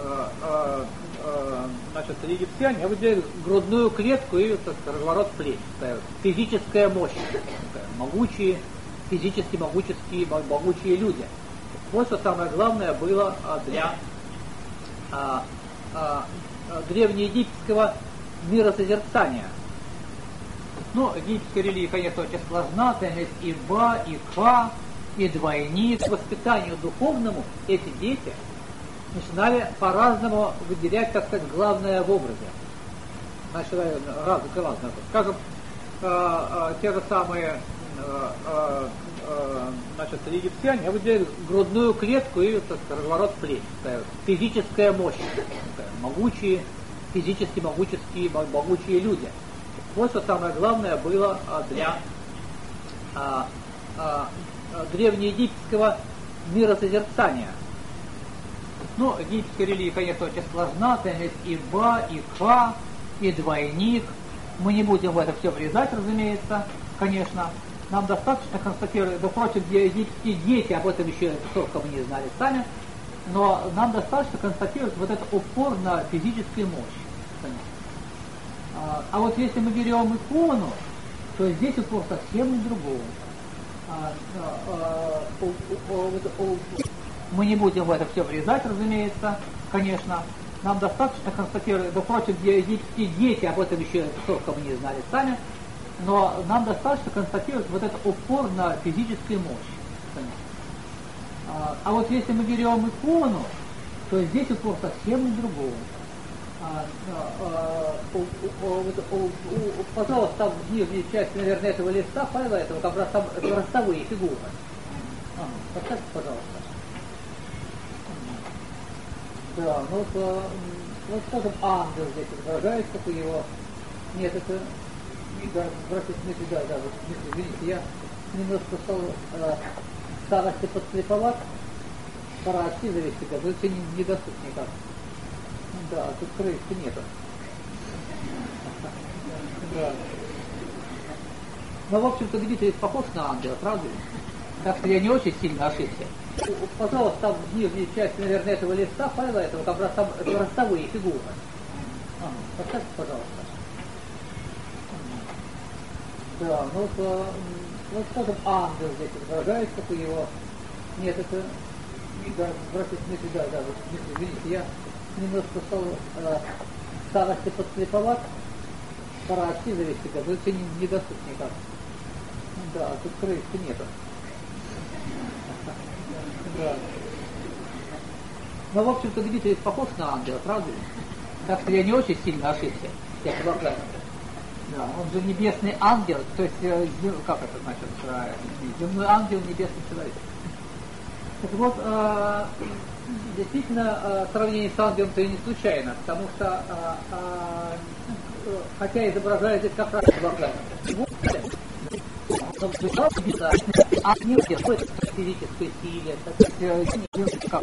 S2: значит, египтяне выделяют грудную клетку и так, разворот плеч. Физическая мощь. Могучие, физически могучие, могучие люди. Вот что самое главное было для а, а, древнеегипетского миросозерцания. Ну, египетская религия, конечно, очень сложна, там есть и ба, и ка, и двойник. К воспитанию духовному эти дети начинали по-разному выделять, так сказать, главное в образе. Начали разно, разно. Скажем, э, э, те же самые э, э, значит, египтяне выделяют грудную клетку и так, разворот плеч. Физическая мощь. Могучие, физически могучие, могучие люди. Вот что самое главное было для а, а, древнеегипетского миросозерцания. Ну, египетская религия, конечно, очень сложна, там есть и ба, и ка, и двойник. Мы не будем в это все влезать, разумеется, конечно. Нам достаточно констатировать, да, впрочем, египетские дети об этом еще толком не знали сами, но нам достаточно констатировать вот этот упор на физическую мощь. А, а вот если мы берем икону, то здесь упор совсем на другом. А, а, а, у, у, у, у, мы не будем в это все влезать, разумеется, конечно. Нам достаточно констатировать, да, впрочем, египетские дети об этом еще толком не знали сами, но нам достаточно констатировать вот этот упор на физическую мощь. А, а вот если мы берем икону, то здесь упор совсем на другом. А, а, у, у, у, у, пожалуйста, там в нижней части, наверное, этого листа файла, этого как раз там ростовые фигуры. А, поставьте, пожалуйста. Да, ну вот, ну, скажем, ангел здесь изображается, как у него. Нет, это да, здравствуйте, в смысле, да, да, вот, в смысле, видите, я немножко стал э, старости подслеповат, пора очки завести, да, но это не, недоступно никак. Да, тут крышки нету. Да. Ну, в общем-то, Дмитрий похож на ангела, правда? Так что я не очень сильно ошибся. Пожалуйста, там в нижней части, наверное, этого листа файла, этого как раз там ростовые фигуры. А, поставьте, пожалуйста. Да, ну вот, ну, скажем, ангел здесь изображается, как у его. Нет, это да, здравствуйте, в смысле, да, да, вот, в смысле, видите, я немножко стал э, старости подслеповат, пора очки завести, да, но это не, недоступно никак. Да, тут крышки нету. Да. Ну, в общем-то, Дмитрий похож на ангела, правда? Так что я не очень сильно ошибся. Я предлагаю. Да, он же небесный ангел, то есть, как это значит, земной ангел, небесный человек. Так вот, э, действительно, э, сравнение с ангелом-то и не случайно, потому что, э, э, хотя изображает здесь как раз благодать. Но в душа обязательно ангел делает физической силе, как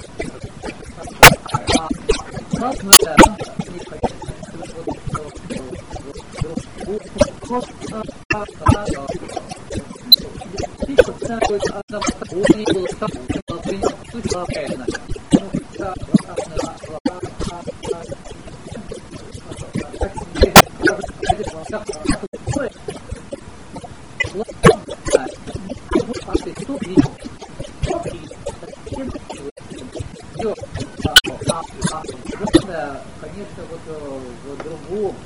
S2: раз мы, да, конечно, вот в другом,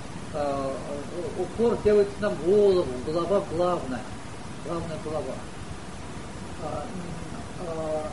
S2: упор делается на голову, голова главная, главная голова. А, а,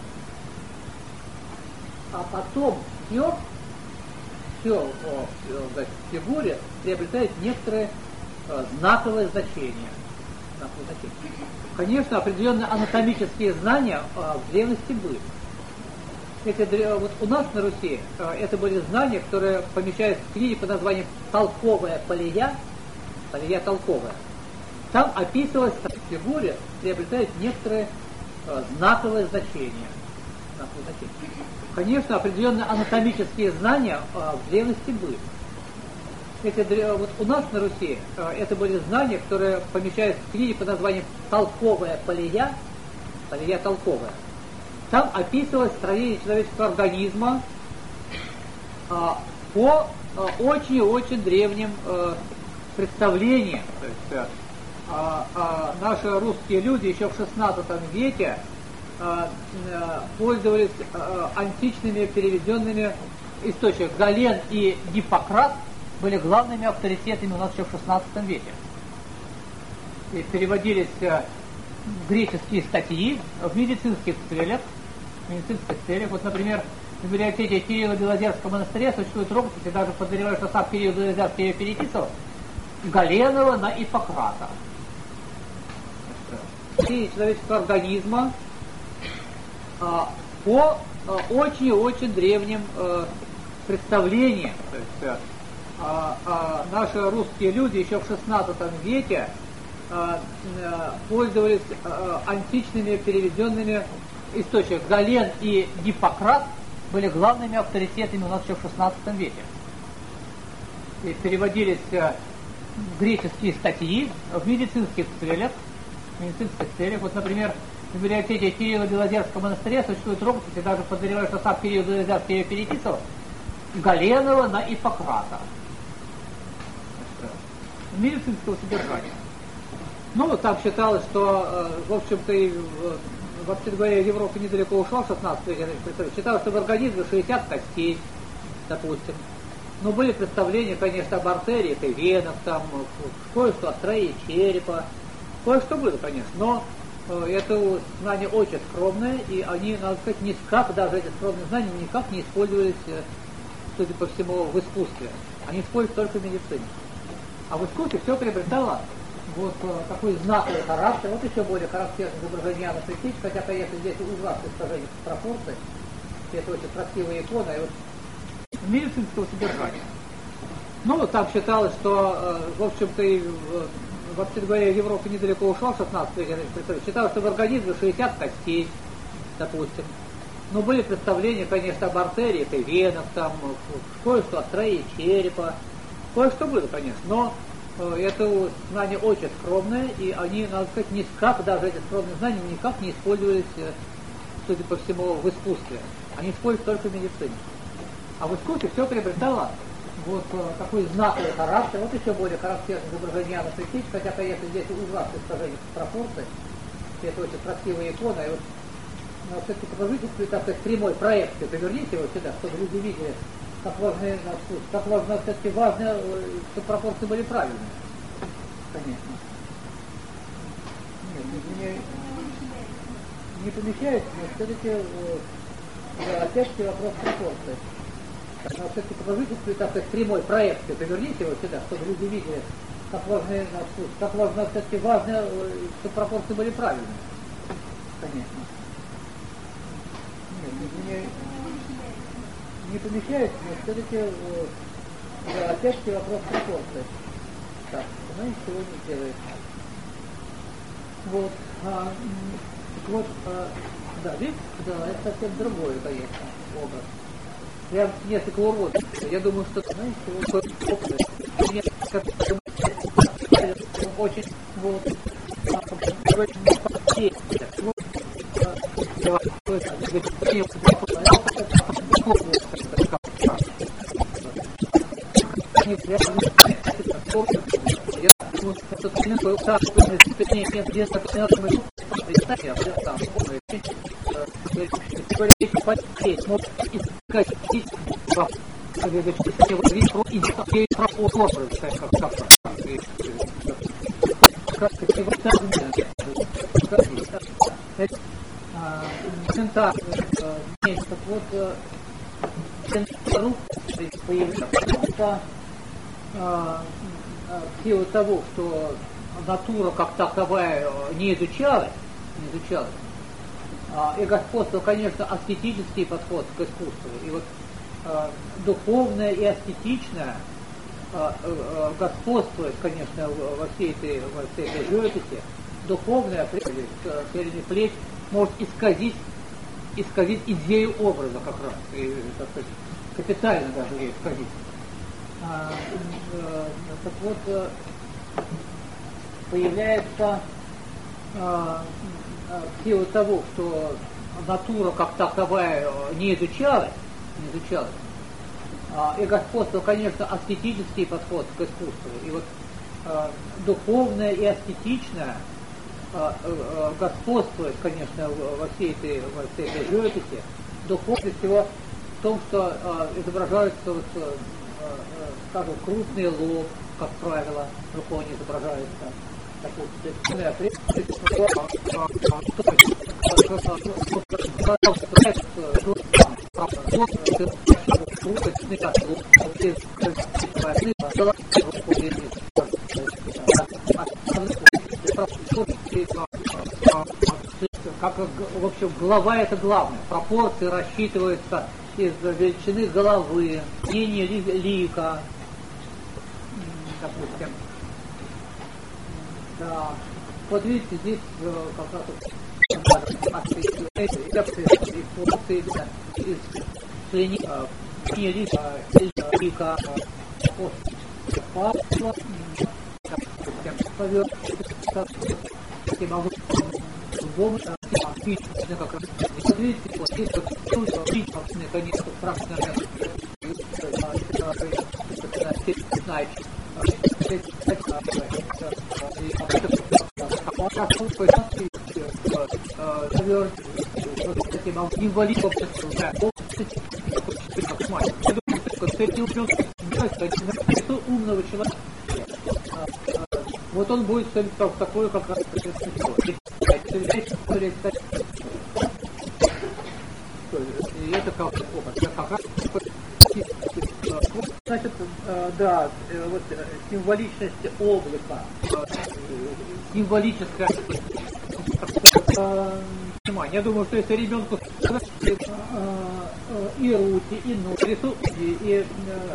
S2: а потом все, все в фигуре приобретает некоторое а, знаковое значение. знаковое значение. Конечно, определенные анатомические знания а, в древности были. Эти, вот у нас на Руси а, это были знания, которые помещаются в книге под названием «Толковая полия», полия толковая. Там описывалось, что в фигуре приобретает некоторое а, знаковое значение. знаковое значение. Конечно, определенные анатомические знания а, в древности были. Эти, вот у нас на Руси а, это были знания, которые помещаются в книге под названием «Толковая полия», полия толковая. Там описывалось строение человеческого организма а, по очень-очень древним а, представлениям. То есть, а, а, наши русские люди еще в шестнадцатом веке а, а, пользовались а, античными переведенными источниками. Гален и Гиппократ были главными авторитетами у нас еще в шестнадцатом веке. И переводились а, греческие статьи в медицинских целях. В медицинских целях. Вот, например, в библиотеке Кирилла Белозерского монастыря существует рукопись, и даже подозреваю, что сам Кирилл Белозерский ее переписывал, Галенова на Иппократа. И человеческого организма а, по а, очень и очень древним а, представлениям. То есть, а, а, наши русские люди еще в шестнадцатом веке а, а, пользовались а, античными переведенными источниками. Гален и Гиппократ были главными авторитетами у нас еще в шестнадцатом веке. И переводились а, греческие статьи в медицинских целях. В медицинских целях. Вот, например, в библиотеке Кирилла Белозерского монастыря существует рукопись, и даже подозреваю, что сам Кирилл Белозерский ее переписывал, Галенова на Иппократа. Медицинского содержания. Ну, вот так считалось, что, в общем-то, и, вообще говоря, Европа недалеко ушла в шестнадцатом веке. Считалось, что в организме шестьдесят костей, допустим. Но были представления, конечно, об артериях и венах, там, кое-что о строении черепа. Кое-что было, конечно, но это знания очень скромные, и они, надо сказать, никак, даже эти скромные знания, никак не использовались, судя по всему, в искусстве. Они используются только в медицине. А в искусстве все приобретало вот такой знаковый характер, вот еще более характерное изображение Иоанна Крестителя, хотя, конечно, здесь ужасное искажение пропорций, это очень красивая икона, и вот медицинского содержания. Ну, вот так считалось, что, в общем-то, и, вообще говоря, Европа недалеко ушла в шестнадцатом веке. Считалось, что в организме шестьдесят костей, допустим. Но были представления, конечно, об артериях и венах, там, кое-что о строении черепа. Кое-что было, конечно, но это знания очень скромные, и они, надо сказать, никак, даже эти скромные знания, никак не использовались, судя по всему, в искусстве. Они используются только в медицине. А в искусстве все приобретало вот такой знаковый характер, вот еще более характерное изображение Иоанна Крестителя, хотя, конечно, здесь ужасное искажение пропорций, это очень красивая икона, и вот, ну, все-таки покажите, так сказать, прямой проекции, поверните его сюда, чтобы люди видели, как важно, как важно, все-таки важно, чтобы пропорции были правильные, конечно. Нет, не, не помещается, но все-таки, да, опять-таки вопрос пропорции. Но все-таки покажите, так сказать, прямой проекции, поверните его сюда, чтобы люди видели, как важно, как важно, все-таки важно, чтобы пропорции были правильные. Конечно. Нет, не, не помещается, но все-таки, да, опять-таки вопрос пропорции. Так, ну ничего не делает. Вот, а, вот, а, да, видите, да, это совсем другой, конечно, образ. Я несколько уродов. Я думаю, что, знаете, очень вот в силу того, что натура как таковая не изучалась, не изучалась, и господствовал, конечно, аскетический подход к искусству, и вот э, духовное и аскетичное э, э, господствует, конечно, во всей этой, во всей этой живописи. Духовное, прежде плеч, может исказить, исказить идею образа как раз, и, так сказать, капитально даже ее исказить. А, э, так вот, э, появляется э, в силу того, что натура как таковая не изучалась, не изучалась, и господствовал, конечно, аскетический подход к искусству, и вот э, духовное и аскетичное э, э, господствует, конечно, во всей этой, во всей этой живописи. Духовность всего в том, что э, изображаются, вот, э, э, скажем, крупный лоб, как правило, рукой не изображается. Как, в общем, голова это главное. Пропорции рассчитываются из величины головы, линии лика, допустим, да, вот видите, здесь как раз как раз вот видите, вот здесь вот собственные, конечно, страшные знает. Инвалид общества, да, умного человека. Вот он будет такой, как раз и это как опыт, как раз значит, да, вот символичность облака, символическое понимание. Я думаю, что если ребенку и руки, и ноги, и, и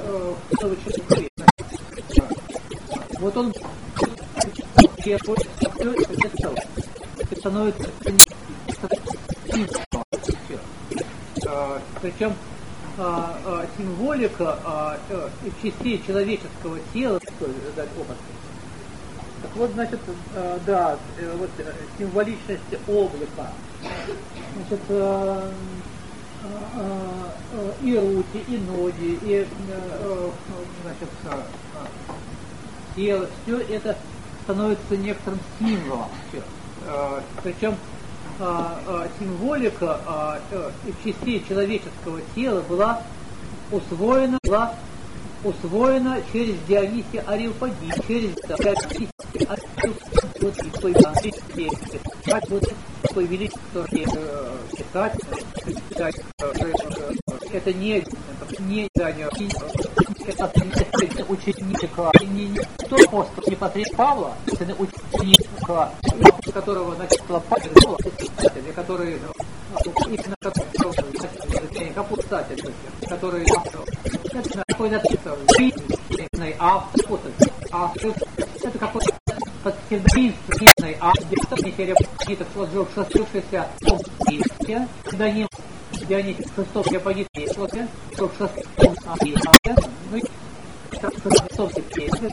S2: вот он становится причем а, а, символика а, а, частей человеческого тела, так вот, значит, а, да, вот символичность облака, значит, а, а, а, и руки, и ноги, и а, значит, а, тело, все это становится некоторым символом, все. А, причем А, а, символика а, а, частей человеческого тела была усвоена, была усвоена через Дионисия Ареопагит, через Дионисия Ареопагит, как вот такой великий, который писать, это не не это ученика, не, не то просто непосредственно Павла, это ученика, которого начала Павел, который именно как писатель, который такой написал жизненный автор, автор, это какой-то псевдонимный автор, где-то сложившийся в псевдоним Дионисий Христов я погибли, вот я, что в шестом апреле, ну и в шестом сентябре,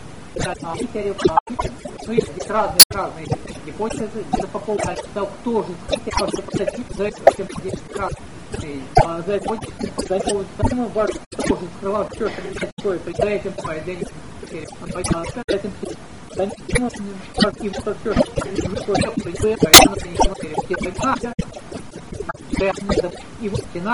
S2: ну и здесь разные, разные гипотезы, по поводу того, кто же, как же прототип, за этим здесь разные, за это за это самому важно, кто же скрывал все, что такое, за этим, за этим, за этим, да не и вот все, что и вот стена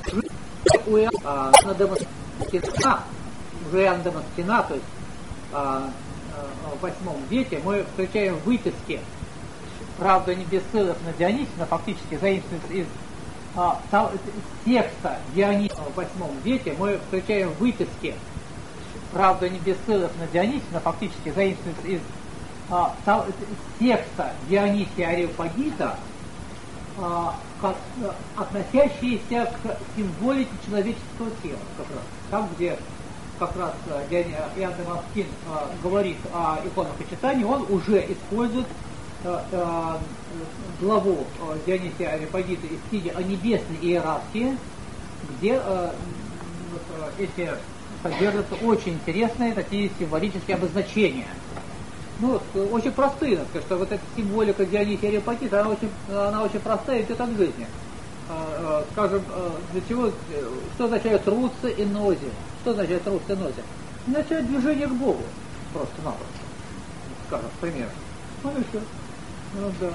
S2: на Дамаскина, уже на Дамаскина, то есть в восьмом веке мы встречаем выписки, правда не без ссылок на Дионисия, фактически заимствуется из а, та, текста Дионисия в восьмом веке, мы встречаем выписки, правда не без ссылок на Дионисия, фактически заимствуется из а, та, текста Дионисия Ареопагита, а, как, относящиеся к символике человеческого тела, как раз, там, где как раз Иоанн Дамаскин а, говорит о иконопочитании, он уже использует а, а, главу а, Дионисия Ареопагита из книги о небесной иерархии, где а, вот, а, эти содержатся очень интересные такие символические обозначения. Ну, очень простые, надо сказать, что вот эта символика Дионисия Ареопагита, она очень, она очень простая и идет от жизни. А, а, скажем, для чего, что означает руцы и нози? Что означает руцы и нози? Означает движение к Богу, просто-напросто, скажем, к примеру. Ну и все. Ну, да.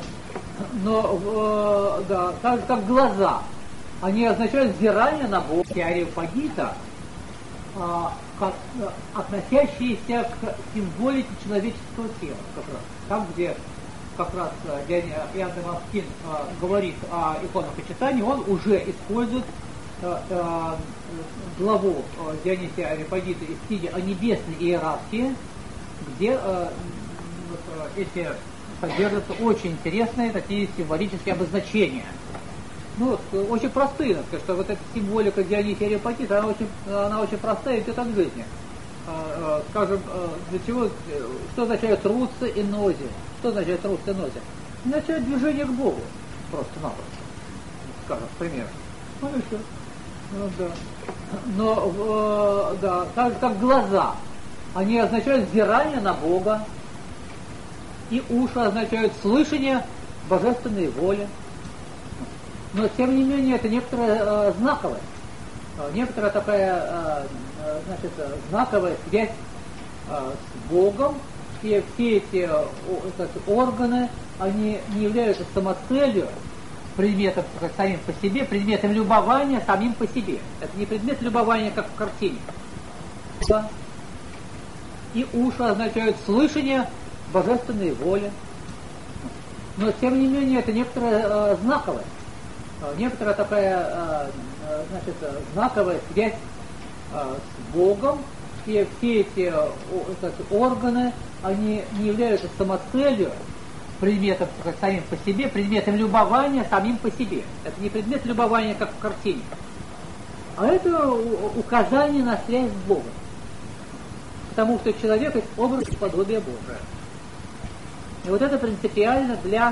S2: Но, да, так же, как глаза, они означают взирание на Бога. Ареопагита, а, как, относящиеся к символике человеческого тела, как раз. Там, где как раз Иоанн Дамаскин а, говорит о иконопочитании, он уже использует а, а, главу а, Дионисия Ареопагита из книги о небесной иерархии, где а, вот, а, эти содержатся очень интересные такие символические обозначения. Ну, вот, очень простые, надо сказать, что вот эта символика Дионисия Ареопагита, она очень, она очень простая и идет от жизни. скажем, для чего, что означает руца и нози? Что означает руца и нози? Означает движение к Богу, просто-напросто, скажем, к примеру. Ну и все. Ну, да. Но, э, да, так как глаза, они означают взирание на Бога, и уши означают слышание божественной воли. Но, тем не менее, это некоторая э, знаковость, некоторая такая, э, значит, знаковая связь э, с Богом, и все эти э, сказать, органы, они не являются самоцелью, предметом как, самим по себе, предметом любования самим по себе. Это не предмет любования, как в картине. Да? И уши означают слышание божественной воли. Но, тем не менее, это некоторая э, знаковость, некоторая такая, э, значит, знаковая связь э, с Богом, и все эти э, сказать, органы, они не являются самоцелью, предметом как, самим по себе, предметом любования самим по себе. Это не предмет любования, как в картине, а это указание на связь с Богом. Потому что человек — это образ и подобие Божие. И вот это принципиально для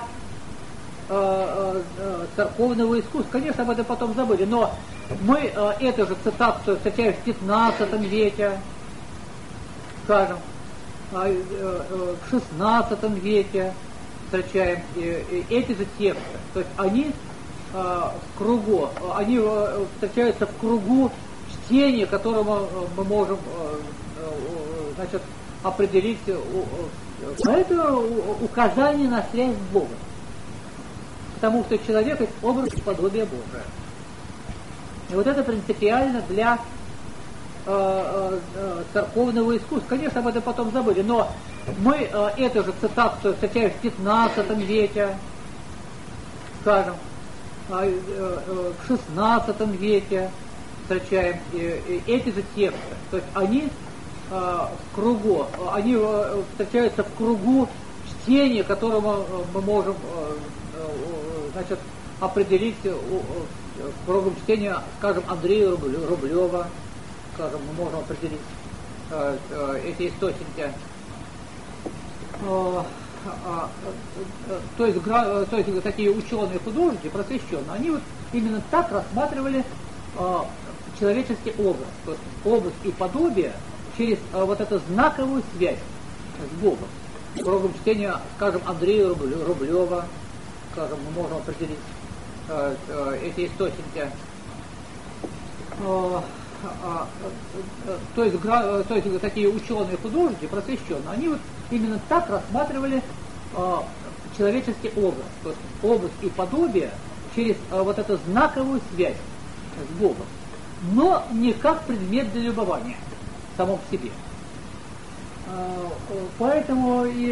S2: э, э, церковного искусства. Конечно, об этом потом забыли, но мы э, эту же цитацию встречаем в пятнадцатом веке, скажем, э, э, в шестнадцатом веке встречаем э, э, эти же тексты. То есть они э, в кругу, они э, встречаются в кругу чтения, которому мы можем э, э, значит, определить. Э, А это указание на связь с Богом. Потому что человек — это образ и подобие Божие. И вот это принципиально для э, э, церковного искусства. Конечно, об этом потом забыли, но мы э, эту же цитацию встречаем в пятнадцатом веке, скажем, э, э, в шестнадцатом веке встречаем э, э, эти же тексты. То есть они в кругу, они встречаются в кругу чтения, которому мы можем, значит, определить кругом чтения, скажем, Андрея Рублева, скажем, мы можем определить эти источники. То есть, то есть такие ученые, художники, просвещенные, они вот именно так рассматривали человеческий образ, то есть образ и подобие через а, вот эту знаковую связь с Богом. Кругом чтения, скажем, Андрея Рублева, скажем, мы можем определить э, э, эти источники. Э, э, э, то, есть, гра, то есть такие ученые, художники, просвещенные, они вот именно так рассматривали э, человеческий образ, то есть образ и подобие через э, вот эту знаковую связь с Богом, но не как предмет для любования само по себе. Поэтому и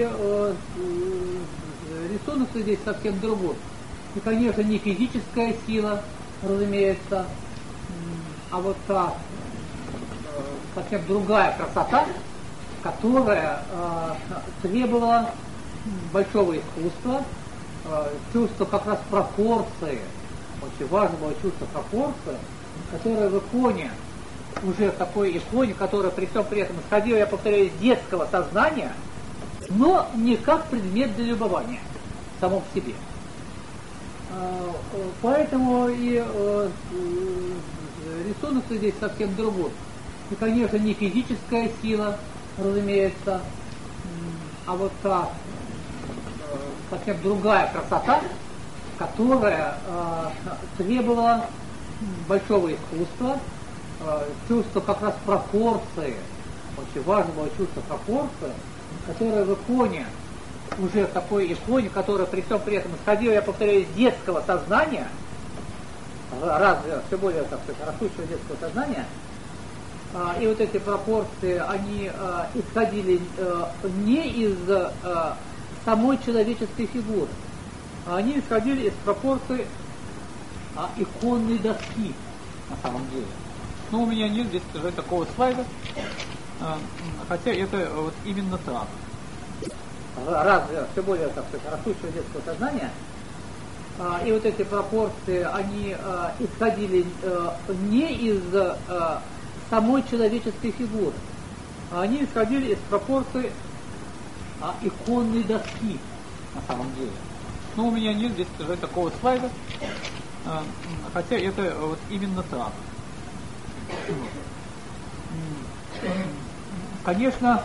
S2: рисунок здесь совсем другой. И, конечно, не физическая сила, разумеется, а вот та совсем другая красота, которая требовала большого искусства, чувства как раз пропорции, очень важно было чувство пропорции, которое в иконе, уже в такой иконе, которая при всем при этом исходила, я повторяю, из детского сознания, но не как предмет для любования само по себе. Поэтому и рисунок здесь совсем другой. И, конечно, не физическая сила, разумеется, а вот та совсем другая красота, которая требовала большого искусства, чувство как раз пропорции, очень важно было чувство пропорции, которое в иконе, уже в такой иконе, которая при всем при этом исходила, я повторяю, из детского сознания, разве все более, так сказать, растущего детского сознания, и вот эти пропорции, они исходили не из самой человеческой фигуры, а они исходили из пропорций иконной доски, на самом деле. Но у меня нет здесь даже такого слайда, хотя это вот именно так. Разве все более, так сказать, растущего детского сознания, и вот эти пропорции, они исходили не из самой человеческой фигуры, они исходили из пропорций а, иконной доски, на самом деле.
S1: Но у меня нет здесь даже такого слайда, хотя это вот именно так.
S2: Конечно,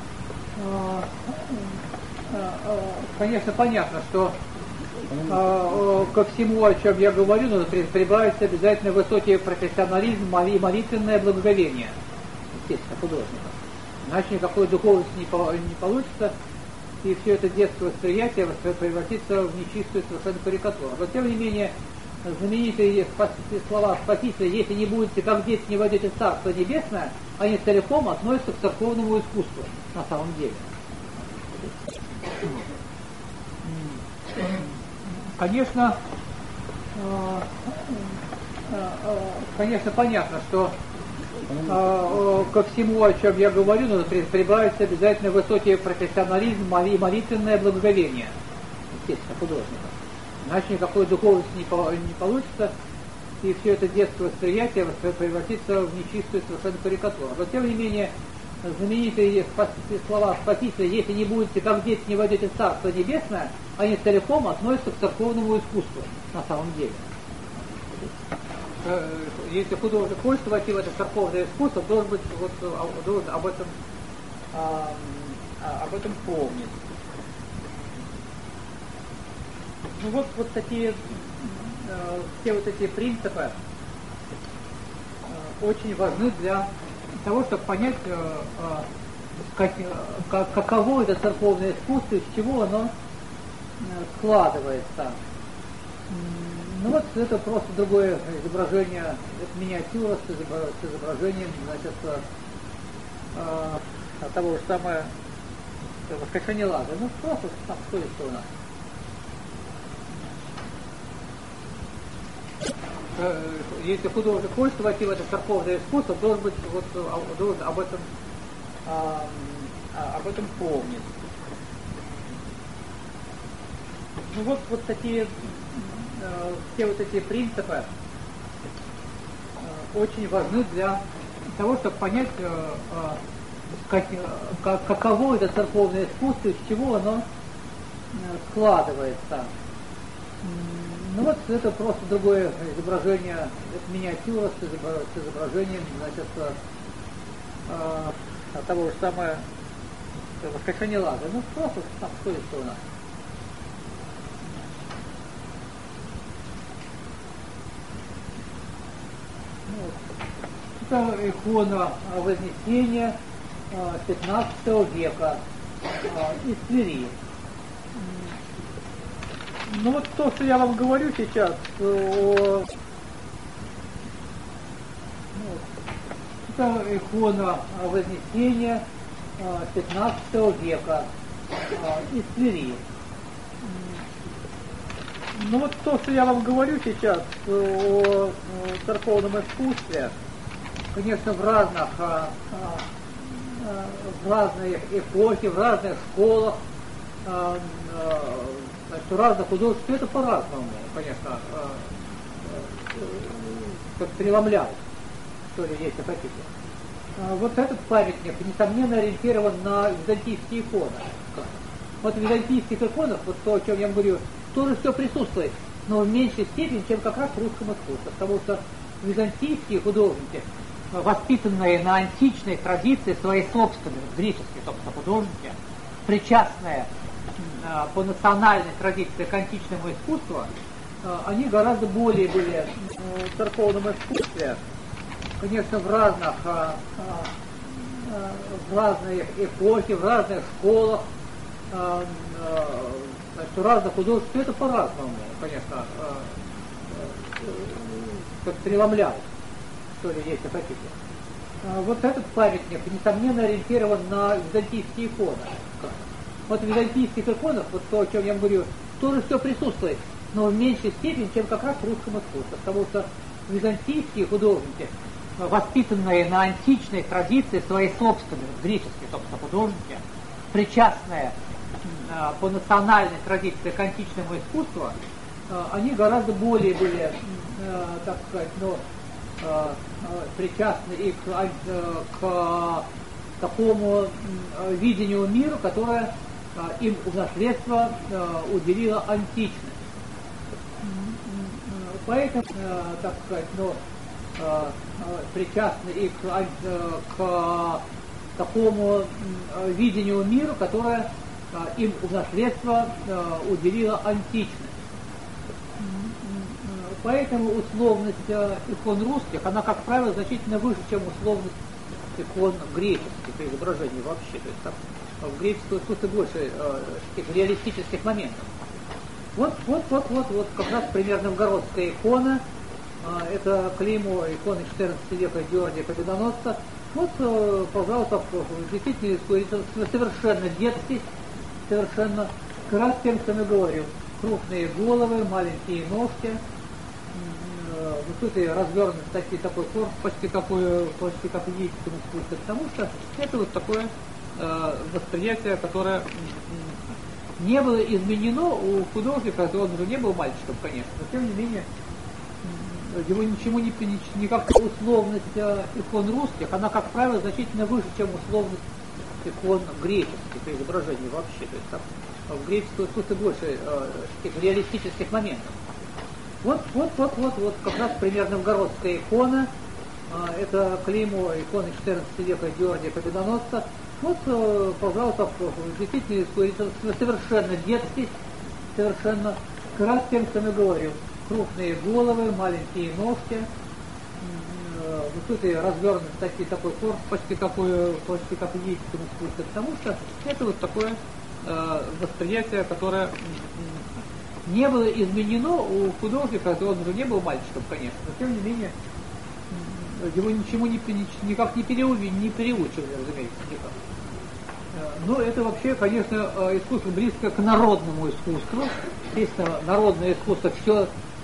S2: конечно, понятно, что ко всему, о чем я говорю, нужно прибавить обязательно высокий профессионализм и молитвенное благоговение, естественно, художника. Иначе никакой духовности не получится, и все это детское восприятие превратится в нечистую совершенно карикатуру. Но тем не менее, знаменитые слова Спасителя: «Если не будете, как дети, не войдете в Царство Небесное», они целиком относятся к церковному искусству, на самом деле. Конечно, конечно, понятно, что ко всему, о чем я говорю, нужно прибавить обязательно высокий профессионализм и молитвенное благоговение, естественно, художника. Иначе никакой духовности не получится, и все это детское восприятие превратится в нечистую совершенно карикатуру. Но тем не менее, знаменитые слова Спасителя: «Если не будете, как дети, не войдете в Царство Небесное», они целиком относятся к церковному искусству, на самом деле. Если художник хочет войти в это церковное искусство, должен быть вот, должен об этом об этом помнить. Ну вот, вот такие все вот эти принципы очень важны для того, чтобы понять, как, как, каково это церковное искусство, из чего оно складывается. Ну вот это просто другое изображение, это миниатюра с изображением, значит, э, того же самого воскрешения Лазаря. Ну просто там что есть у нас. Если художник хочет войти в это церковное искусство, должен быть вот, должен об этом а, об этом помнить. Ну вот, вот такие все вот эти принципы очень важны для того, чтобы понять, как, как, каково это церковное искусство, из чего оно складывается. Ну вот это просто другое изображение, это миниатюра с изображением, значит, э, того же самого воскрешения Лазаря. Ну просто там что есть у нас. Это икона Вознесения пятнадцатого века из Твери. Ну вот то, что я вам говорю сейчас, о... это икона Вознесения пятнадцатого века из Твери. Ну вот то, что я вам говорю сейчас о церковном искусстве, конечно, в разных, в разные эпохи, в разных школах, значит, у разных художников, это по-разному, конечно, как преломляют, что ли, если хотите. Вот этот памятник, несомненно, ориентирован на византийские иконы. Вот в византийских иконах, вот то, о чем я говорю, тоже все присутствует, но в меньшей степени, чем как раз в русском искусстве, потому что византийские художники, воспитанные на античной традиции своей собственной, греческие, собственно, художники, причастные э, по национальной традиции к античному искусству, э, они гораздо более были э, в церковном искусстве, конечно, в разных, э, э, в разные эпохи, в разных школах, э, э, значит, у разных художников, это по-разному, конечно, э, э, как преломляют, что ли, если хотите. Вот этот памятник, несомненно, ориентирован на византийские иконы. Вот в византийских иконах, вот то, о чем я говорю, тоже все присутствует, но в меньшей степени, чем как раз в русском искусстве, потому что византийские художники, воспитанные на античной традиции своей собственной, греческие, собственно, художники, причастные э, по национальной традиции к античному искусству, э, они гораздо более были, э, так сказать, ну, причастны и к, к такому э, видению мира, которое э, им в наследство э, уделила античность. Поэтому, э, так сказать, ну, э, причастны и к, э, к такому э, видению мира, которое э, им в наследство э, уделила античность. Поэтому условность э, икон русских, она, как правило, значительно выше, чем условность икон греческих изображений вообще. То есть там в греческом искусстве больше э, таких реалистических моментов. Вот, вот, вот, вот, вот, как раз пример новгородская икона. Э, это клеймо иконы четырнадцатого века Георгия Победоносца. Вот, э, пожалуйста, действительно искусство совершенно детский, совершенно как раз тем, что я говорю. Крупные головы, маленькие ножки. Вот тут и развернут такие, такой корпус, почти такой, почти как в египетском искусстве, потому что это вот такое э, восприятие, которое не было изменено у художника, он уже не был мальчиком, конечно, но тем не менее его ничему не, никак условность э, икон русских, она, как правило, значительно выше, чем условность икон греческих изображений вообще. То есть там в греческом искусстве больше э, таких реалистических моментов. Вот, вот, вот, вот, вот, как раз пример новгородская икона. Э, это клеймо иконы четырнадцатого века Георгия Победоносца. Вот, э, пожалуйста, действительно искусство совершенно детский, совершенно как раз тем, что я говорю. Крупные головы, маленькие ножки. Вот тут и развернут такие, такой корпус, почти такой, почти как в египетском искусстве, потому что это вот такое э, восприятие, которое не было изменено у художника, он уже не был мальчиком, конечно, но тем не менее его ничему не, никак не, переуви, не переучивали, разумеется, никак. Но это вообще, конечно, искусство близко к народному искусству. Естественно, народное искусство все,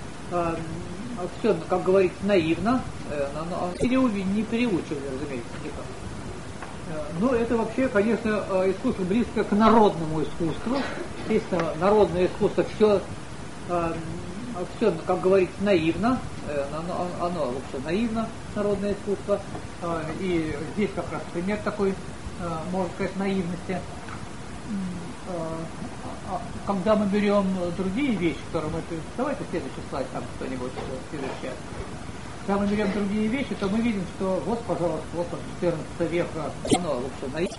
S2: все, как говорится, наивно, но переуви, не переучивали, разумеется, никак. Но это вообще, конечно, искусство близко к народному искусству. Естественно, народное искусство все, все, как говорится, наивно, оно, оно вообще наивно, народное искусство. И здесь как раз пример такой, можно сказать, наивности. Когда мы берем другие вещи, которые мы... Давайте следующий слайд, там кто-нибудь следующий. Когда мы берем другие вещи, то мы видим, что вот, пожалуйста, вот от четырнадцатого века, оно вообще наивно.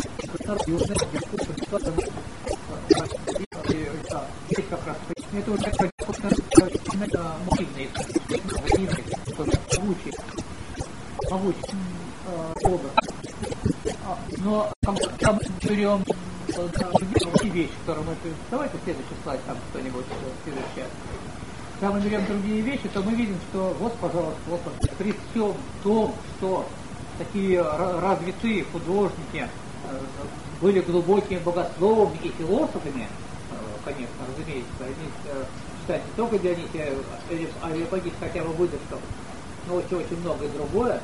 S2: Здесь как раз это уже мотивный, могучий, могучий образ. Но когда мы берем другие вещи, которые мы... Давайте следующий слайд, там кто-нибудь следующий. Когда мы берем другие вещи, то мы видим, что вот, пожалуйста, вот при всем том, что такие развитые художники были глубокими богословами и философами, конечно, разумеется, они читают не только Дионисия Ареопагит, хотя бы выдержков, но очень-очень многое другое.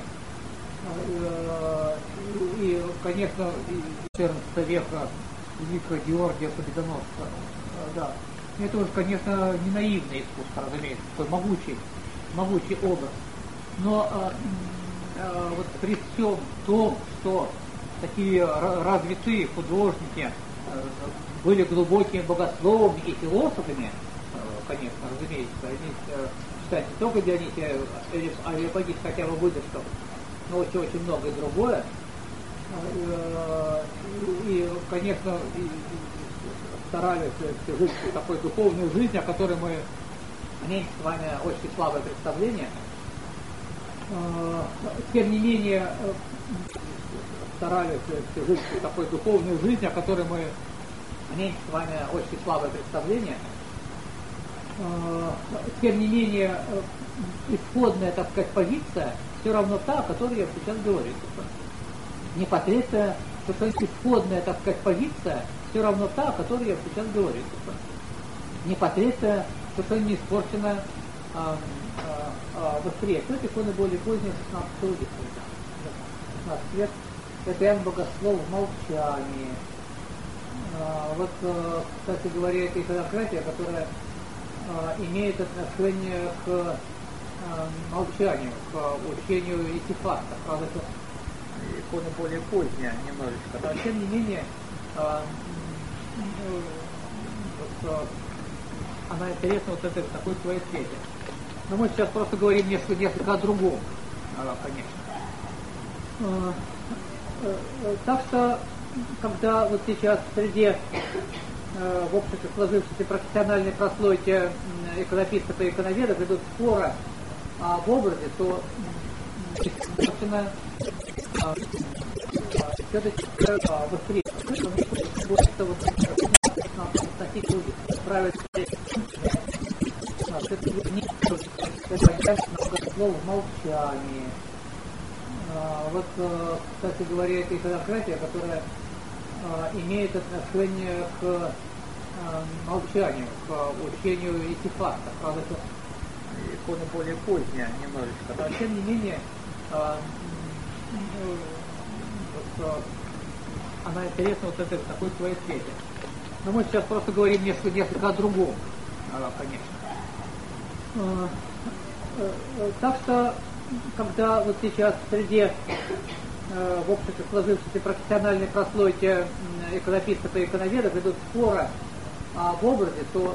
S2: И, конечно, четырнадцатого века великого Георгия Победоносца, да. Это уже, конечно, не наивное искусство, разумеется, такой могучий, могучий образ. Но а, а, вот при всем том, что такие развитые художники были глубокими богословами и философами, конечно, разумеется, они читают не только Дионисия Ареопагит, хотя бы выдержков, но очень-очень многое другое. И, конечно, старались жить такой духовной жизнью, о которой мы имеем с вами очень слабое представление. Тем не менее, старались жить такой духовной жизнью, о которой мы имеем с вами очень слабое представление. Тем не менее, исходная, так сказать, позиция все равно та, о которой я сейчас говорю. Непосредственно, что исходная, так сказать, позиция все равно та, о которой я сейчас говорю. Непосредственно, что не испорчено а, а, а, восприятие. Это иконы более поздние шестнадцатого века. шестнадцатый век. Это Иоанн Богослов в молчании. А, вот, кстати говоря, это иконократия, которая а, имеет отношение к а, молчанию, к учению Исихаста. Правда, это икона более поздняя немножечко, но тем не менее э, э, вот, э, она интересна вот этой такой своей свете. Но мы сейчас просто говорим несколько, несколько о другом, э, конечно. Э, э, э, так что, когда вот сейчас среди в обществе сложившейся профессиональной прослойке иконописцев и иконоведов идут споры об образе, то собственно все-таки восприятие правильно слово молчание. Вот, кстати говоря, это иконократия, которая имеет отношение к э, молчанию, к учению исифата. Правда, это икона более поздняя немножечко, но тем не менее э, э, вот, э, она интересна вот этой такой своей свете. Но мы сейчас просто говорим несколько, несколько о другом, э, конечно. Э, э, э, так что, когда вот сейчас среди в обществе сложившейся профессиональной прослойке иконописцев и иконоведов идут споры об образе, то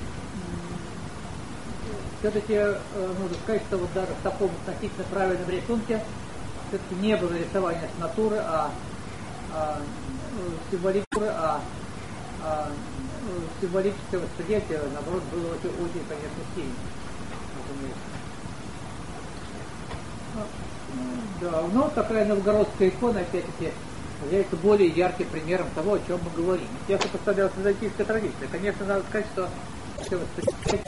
S2: все-таки нужно сказать, что вот даже в таком относительно правильном рисунке все-таки не было рисования с натуры, а, а символическое, а, а символическое восприятие, наоборот, было очень, очень, конечно, сильно. Да, но такая новгородская икона, опять-таки, является более ярким примером того, о чем мы говорим. Если поставлялась византийская традиция, конечно, надо сказать, что все восприятие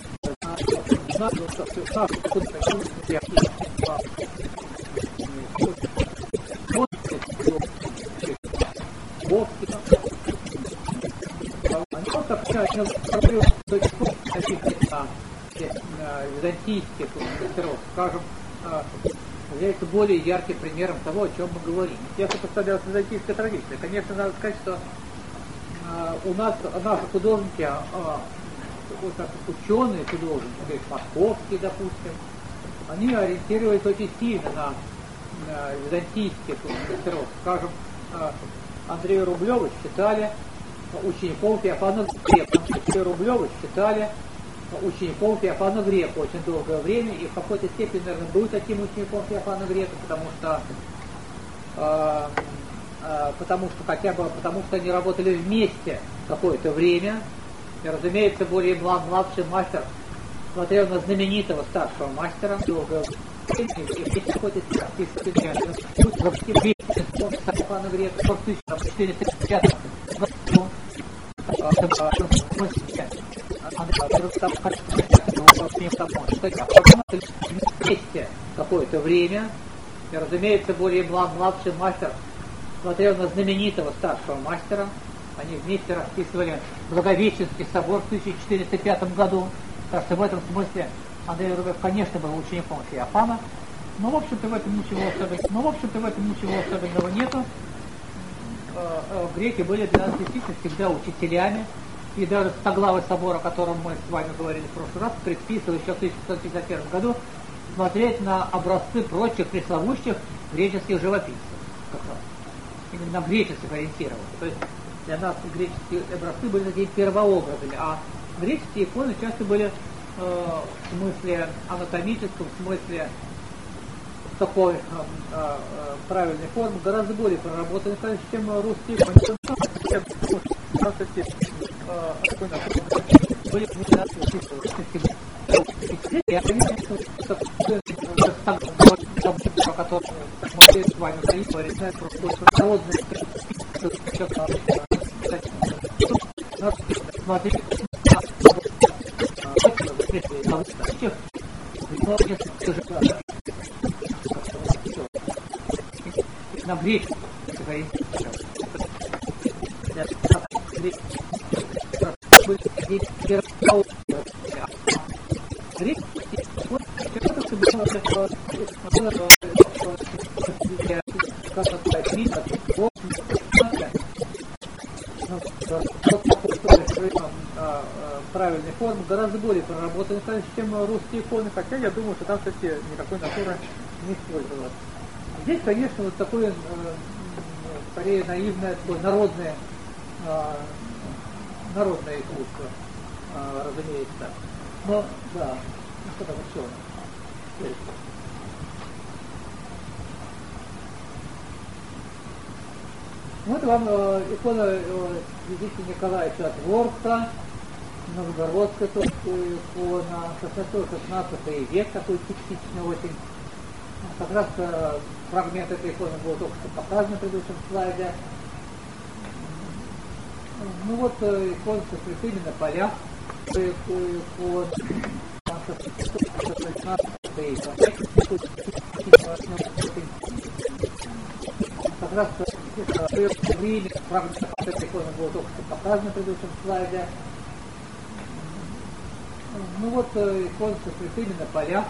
S2: византийских мастеров, скажем, является более ярким примером того, о чем мы говорим. Если поставлялась византийская традиция, конечно, надо сказать, что э, у нас наши художники, э, вот так, ученые художники, Московский, допустим, они ориентировались очень сильно на, на византийских мастеров. Скажем, э, Андрея Рублева считали учеником Феофана Грека. Андрея Рублева считали учеником Феофана Грека очень долгое время, и в какой-то степени, наверное, был таким учеником Феофана Грека, потому что э, э, потому что хотя бы потому что они работали вместе какое-то время, и, разумеется, более млад, младший мастер смотрел на знаменитого старшего мастера долгое время, и в какой-то степени Феофана Грека в тысяча четыреста пятидесятом вместе какое-то время, и, разумеется, более млад, младший мастер смотрел на знаменитого старшего мастера. Они вместе расписывали Благовещенский собор в тысяча четыреста пятом году. Так что в этом смысле Андрей Рублев, конечно, был учеником Феофана, но, в общем-то, в этом ничего особенного, но, в общем-то, в этом ничего особенного нету. Греки были для нас действительно всегда учителями, и даже Стоглавый собор, о котором мы с вами говорили в прошлый раз, предписывал еще в тысяча пятьсот пятьдесят первом году смотреть на образцы прочих пресловущих греческих живописцев. Как раз. Именно на греческих ориентировался. То есть для нас греческие образцы были такими первообразами, а греческие иконы часто были э, в смысле анатомическом, в смысле такой э, э, правильной формы, гораздо более проработанной, конечно, чем русские иконы. Были о котором мы с вами говорили, знает просто народные смотрите, на греческом правильной формы, гораздо более проработанной, конечно, чем русские иконы, хотя я думаю, что там, кстати, никакой натуры не использовалось. Здесь, конечно, вот такое, э, скорее наивное, такое народное, э, народное искусство, э, разумеется. Но, да, ну что там еще? Вот вам э, икона э, святителя Николая Чудотворца, новгородская тоже икона, шестнадцатый-шестнадцатый век, такой типичный очень. Как раз э, фрагмент этой иконы был только что показан в предыдущем слайде. Ну вот э, икона со святыми на полях, икон, шестнадцатый как раз в время фрагмент этой иконы был только что показан в предыдущем слайде. Ну вот э, икона со святыми на полях.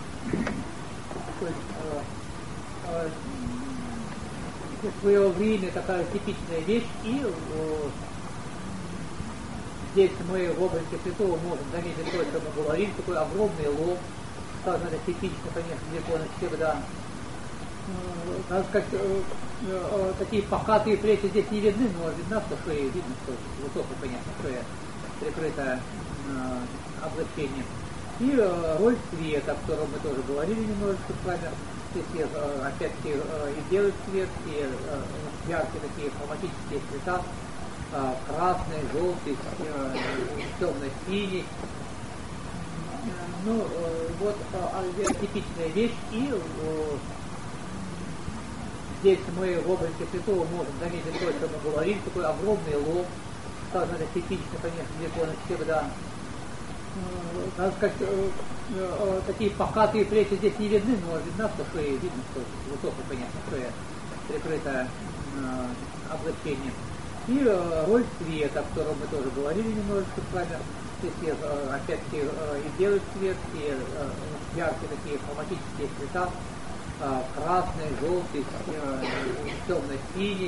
S2: В свое время такая типичная вещь, и э, здесь мы в образе святого можем заметить то, что мы говорили, такой огромный лоб, сказано, это типично, конечно, для иконы всегда. Э, надо сказать, э, э, такие покатые плечи здесь не видны, но видно, что шея видно, что высокая, понятно, шея прикрытая э, облачением. И э, роль света, о котором мы тоже говорили немножечко с вами. Здесь э, опять-таки э, и белый цвет, и э, яркие такие хроматические цвета, э, красный, желтый, э, темно-синий. Ну, э, вот э, типичная вещь, и э, здесь мы в образе святого можем заметить то, что мы говорили, такой огромный лоб, сказано, это типично, конечно, для иконы всегда. Надо сказать, э, э, такие покатые плечи здесь не видны, но видно, что шея видно, что высокая, понятно, шея прикрытая э, облачением. И э, роль света, о котором мы тоже говорили немножечко с вами. Здесь э, опять-таки э, и белый цвет, и э, яркие такие хроматические цвета, э, красный, желтый, э, темно-синий.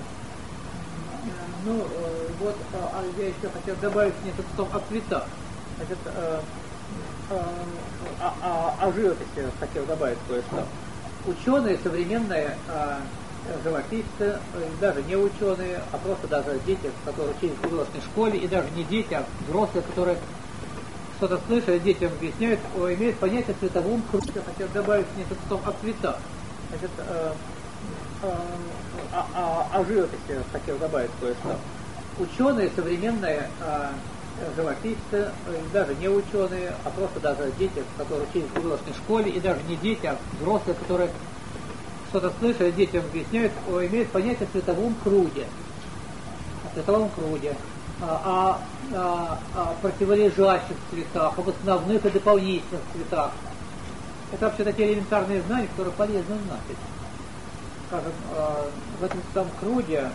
S2: Ну, э, вот э, я еще хотел добавить несколько слов о цветах. Значит, э, э, о, о, о живописи хотел добавить кое-что. Ученые современные, э, живописцы, э, даже не ученые, а просто даже дети, которые учились в художественной школе, и даже не дети, а взрослые, которые что-то слышали, детям объясняют, о, имеют понятие о цветовом круге. Я хотел добавить несколько слов о цветах. Значит, э, э, о, о, о живописи хотел добавить кое-что. Ученые современные, э, живописцы, даже не ученые, а просто даже дети, которые учились в художественной школе, и даже не дети, а взрослые, которые что-то слышали, детям объясняют, о, имеют понятие о цветовом круге. О цветовом круге, о, о, о противолежащих цветах, об основных и дополнительных цветах. Это вообще такие элементарные знания, которые полезно знать. Скажем, в этом цветовом круге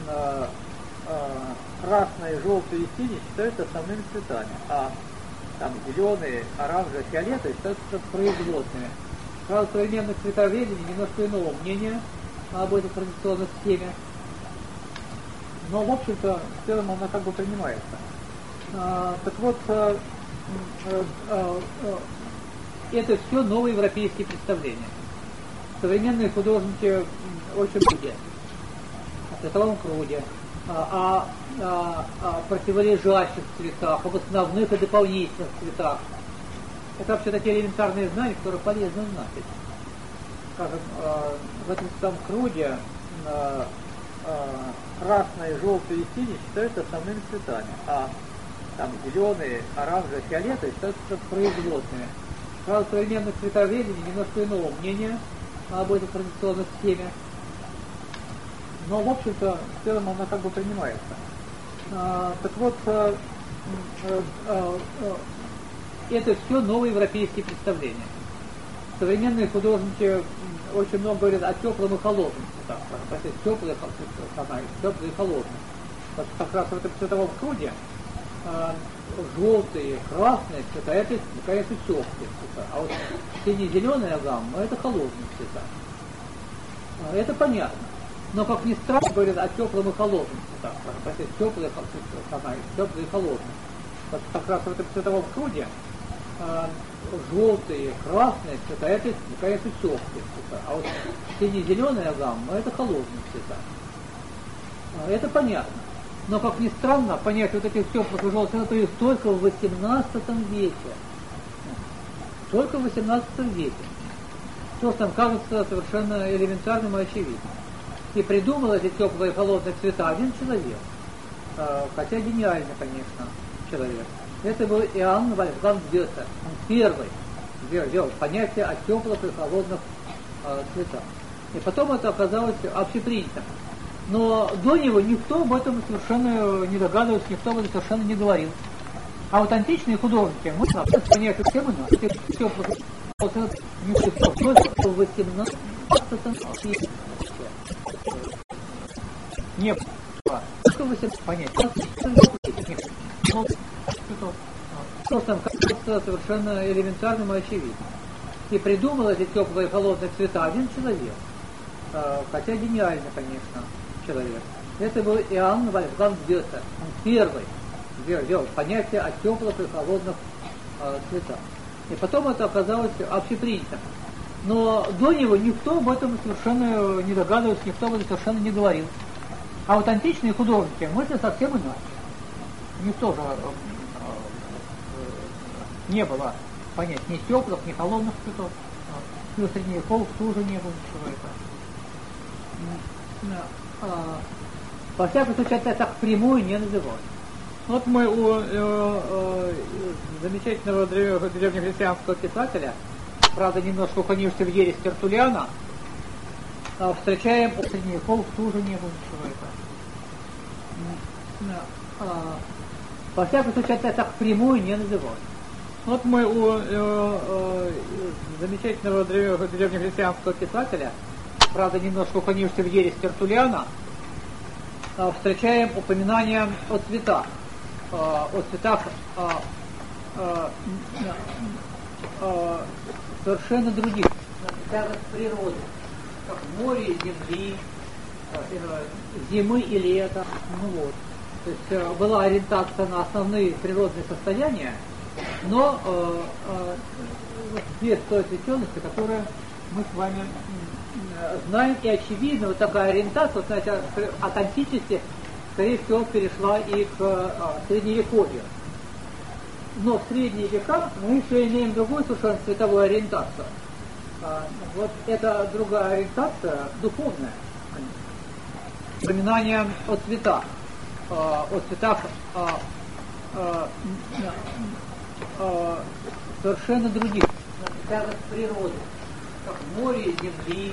S2: красный, желтый и синий считаются основными цветами, а там зеленые, оранжевые, фиолетовые считаются производными. Правда, современных цветоведений немножко иного мнения об этой традиционной схеме, но, в общем-то, в целом она как бы принимается. А, так вот, а, а, а, это все новые европейские представления. Современные художники очень многие о цветовом круге, о, о, о противолежащих цветах, об основных и дополнительных цветах. Это вообще такие элементарные знания, которые полезно знать. Скажем, в этом цветовом круге красный, желтый и синий считаются основными цветами, а там зеленые, оранжевые, фиолетовые считаются производными. Правда, современных цветоведений немножко иного мнения об этой традиционной схеме, но, в общем-то, в целом она как бы принимается. А, так вот, а, а, а, это все новые европейские представления. Современные художники очень много говорят о теплом и холодном цветах. Теплые, теплые и холодные. Потому что как раз в этом цветовом круге а, желтые, красные цвета, это, конечно, теплые цвета. А вот сине-зеленая гамма, это холодные цвета. А, это понятно. Но, как ни странно, говорят о теплом и холодном цветах. Теплые, теплые и холодные. Как раз в этом цветовом круге а, желтые, красные цвета, это, конечно, теплые цвета. А вот сине-зеленая гамма, это холодные цвета. Это понятно. Но, как ни странно, понять вот этих теплых и желтых цветов только в восемнадцатом веке. Только в восемнадцатом веке. То, что нам кажется совершенно элементарным и очевидным. И придумал эти теплые и холодные цвета один человек. Хотя гениальный, конечно, человек. Это был Иоанн Вольфганг Гёте. Он первый ввел понятие о теплых и холодных э, цветах. И потом это оказалось общепринятым. Но до него никто об этом совершенно не догадывался, никто об этом совершенно не говорил. А вот античные художники, мы понятие всем у нас, теплых и холодных цветов, в восемнадцатом веке. Не было. Что вы себе понять? Что там кажется совершенно элементарным и очевидным. И придумал эти теплые и холодные цвета один человек. Хотя гениальный, конечно, человек. Это был Иоанн Вольфганг Гёте. Он первый ввел понятие о теплых и холодных цветах. И потом это оказалось общепринятым. Но до него никто об этом совершенно не догадывался, никто об этом совершенно не говорил. А вот античные художники мыслят совсем иначе. У них тоже э, э, не было понять ни теплых, ни холодных цветов. И у средневековых тоже не было ничего этого. А, во всяком случае, это так прямую не называют. Вот мы у э, э, замечательного древ... древнехристианского писателя, правда, немножко уклонившегося в ересь Тертуллиана, э, встречаем у средневековых тоже не было ничего этого. А, во всяком случае, это так прямую не называют. Вот мы у э, э, замечательного древ... древнехристианского писателя, правда, немножко уклонившегося в ересь Тертуллиана, э, встречаем упоминания о цветах. О цветах а, а, а, совершенно других, цветах природы, как море, земли, зимы и лета. Ну вот. То есть была ориентация на основные природные состояния, но э, э, без той освещенности, которую мы с вами знаем, и очевидно, вот такая ориентация, вот, знаете, от античности, скорее всего, перешла и к а, средневековью. Но в средние века мы еще имеем другую совершенно цветовую ориентацию. А, вот эта другая ориентация духовная. Упоминание о цветах. А, о цветах а, а, а, совершенно других. Цветах природы. Как море, земли,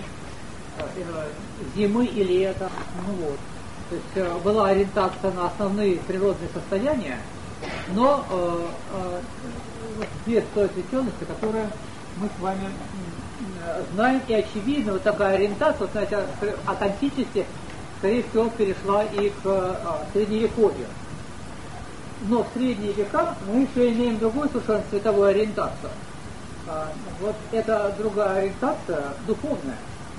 S2: зимы и лета. Ну вот. То есть была ориентация на основные природные состояния, но э, э, без той освещенности, которую мы с вами знаем, и очевидно, вот такая ориентация, вот, знаете, от античности, скорее всего, перешла и к а, средневековью. Но в средние века мы еще имеем другую совершенно цветовую ориентацию. А, вот эта другая ориентация духовная.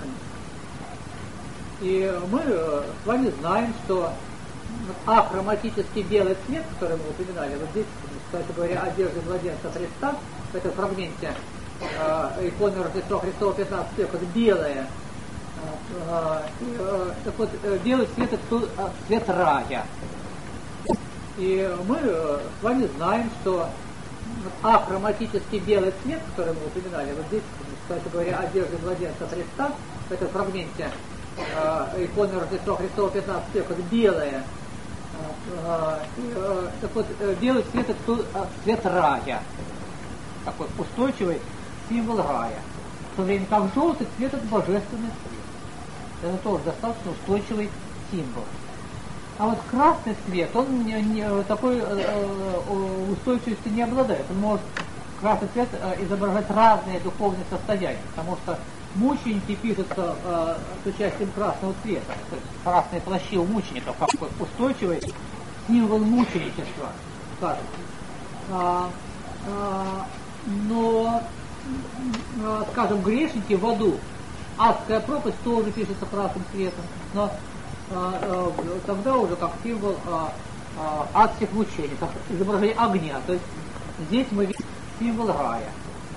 S2: И мы с вами знаем, что ахроматический белый цвет, который мы упоминали, вот здесь, кстати говоря, одежда младенца Христа, в этом фрагменте э, иконы Рождества Христова пятнадцатого века, это белое. Э, э, так вот, белый цвет — это цвет рая. И мы с вами знаем, что ахроматический белый цвет, который мы упоминали, вот здесь, кстати говоря, одежда младенца Христа, в этом фрагменте э, иконы Рождества Христова пятнадцатого века, это белое. Э, э, так вот, белый цвет — это цвет рая. Такой устойчивый символ рая. В то время как желтый цвет — это божественный цвет. Это тоже достаточно устойчивый символ. А вот красный цвет, он не, не, такой э, устойчивости не обладает. Он может, красный цвет, э, изображать разные духовные состояния, потому что мученики пишутся э, с участием красного цвета. То есть красные плащи у мучеников, как устойчивый символ мученичества, скажем. А, а, но, а, скажем, грешники в аду, адская пропасть тоже пишется красным цветом, но а, а, тогда уже как символ а, а, адских мучений, как изображение огня. То есть здесь мы видим символ рая.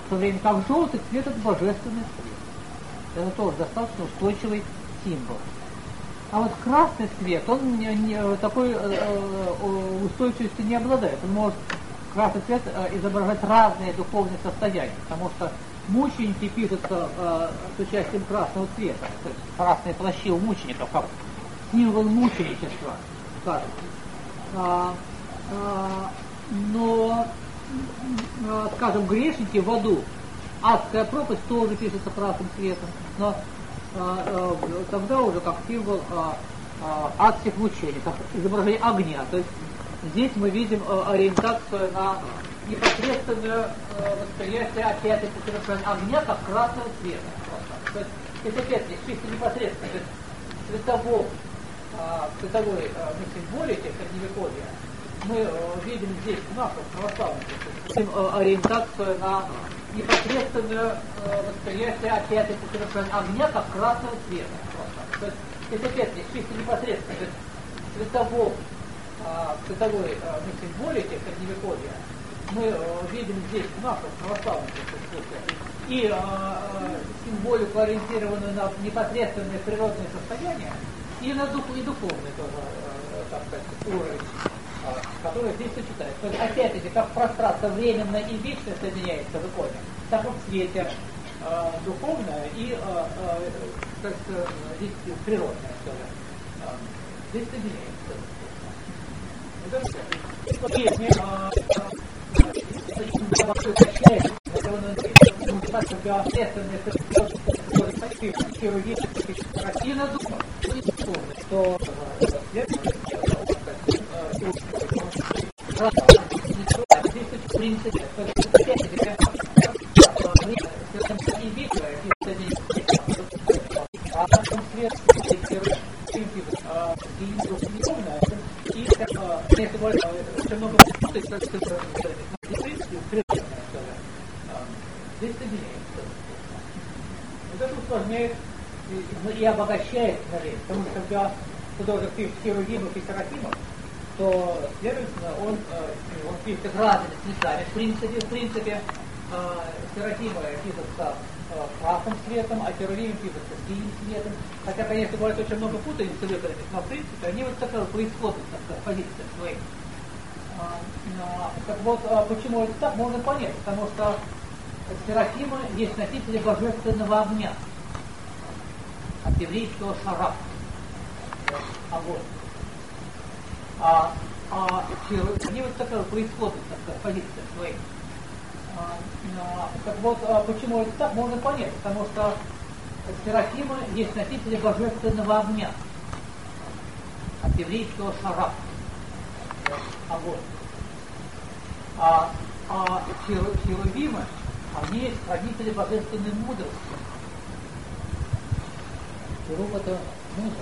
S2: в то время как желтый цвет — это божественный цвет. Это тоже достаточно устойчивый символ. А вот красный цвет, он не, не, такой э, устойчивости не обладает. Он может, красный цвет, э, изображать разные духовные состояния, потому что мученики пишутся э, с участием красного цвета. То есть красные плащи у мучеников, как символ мученичества, скажем. А, а, но, а, скажем, грешники в аду, адская пропасть тоже пишется красным цветом, но а, а, тогда уже как символ а, а, адских мучений, как изображение огня. То есть здесь мы видим а, ориентацию на непосредственное а, восприятие опять-таки совершенно огня как красного цвета. То есть это опять-таки чисто непосредственно, то есть цветовой, а, цветовой а, символике средневековья мы а, видим здесь в нашем православном а, ориентацию на непосредственное э, восприятие опять-таки совершенно огня как красного цвета. То есть это опять-таки чисто непосредственно, то есть цветовой, э, цветовой э, символике средневековья мы э, видим здесь в нашем православном смысле и э, символику, ориентированную на непосредственные природные состояния, и на дух, и духовный тоже, э, так сказать, уровень, которые здесь сочетаются. То есть, опять-таки, как пространство временно и вечно соединяется в иконе, так и в цвете э, духовное и э, э, как, э, здесь природное тоже. Э, здесь соединяется. И на духовное, что в принципе, вот это усложняет и обогащает скорее, потому что когда художник пишет херувимов и серафимов, то, следовательно, он, он пишет разными цветами. В принципе, в принципе, серафимы пишутся красным цветом, а херувимы пишутся синим цветом. Хотя, конечно, бывает очень много путаницы выпадет, но, в принципе, они вот такая происходят, так сказать, позиция своих. Так вот, почему это так, можно понять, потому что серафимы есть носители божественного огня, от еврейского шара, огонь. А, а они вот такая происходят, так сказать, позиция своих. А, а, так вот, а почему это так, можно понять, потому что серафимы есть носители божественного огня, от еврейского шара, огонь. А, а херувимы, они есть хранители божественной мудрости. Херувим — это мудрость.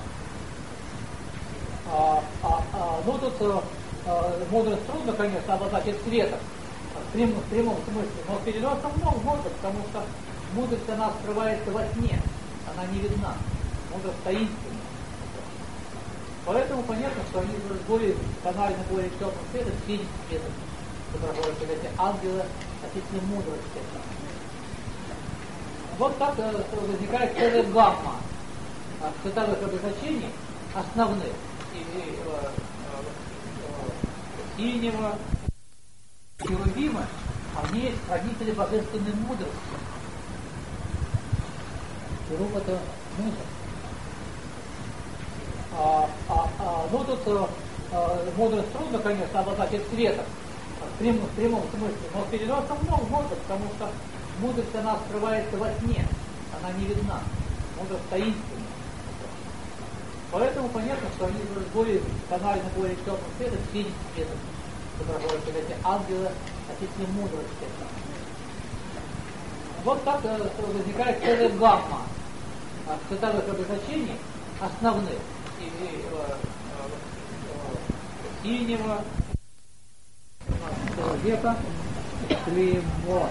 S2: А, а, а, ну тут а, мудрость трудно, конечно, обозначить цветом, в прямом, в прямом смысле, но в переносном можно, потому что мудрость, она скрывается во тьме, она не видна, мудрость таинственна. Поэтому понятно, что они более тонально, более темным цветом, синим цветом изображаются эти ангелы относительно мудрости. Вот так возникает целая гамма цветовых обозначений основных. И, э, э, синего, херувима, они есть хранители божественной мудрости. Херувим — это мудрость. А, а, а, ну тут э, мудрость трудно, конечно, обозначить цветом, в прямом, в прямом смысле, но в переносном можно, потому что мудрость, она скрывается во тьме, она не видна, мудрость таинственна. Поэтому понятно, что они более тонально, более темным цветом, синим цветом изображаются эти ангелы относительно мудрости. Вот так возникает целая гамма цветовых обозначений основных. И, и, э, э, синего века клеймо.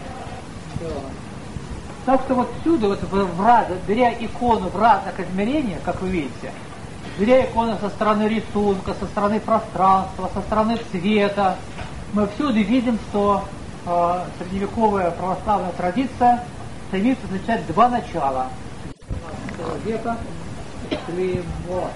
S2: Так что вот всюду, вот в, в раз, беря икону в разных измерениях, как вы видите, беря икону со стороны рисунка, со стороны пространства, со стороны цвета, мы всюду видим, что э, средневековая православная традиция стремится изучать два начала шестнадцатого века клеймо.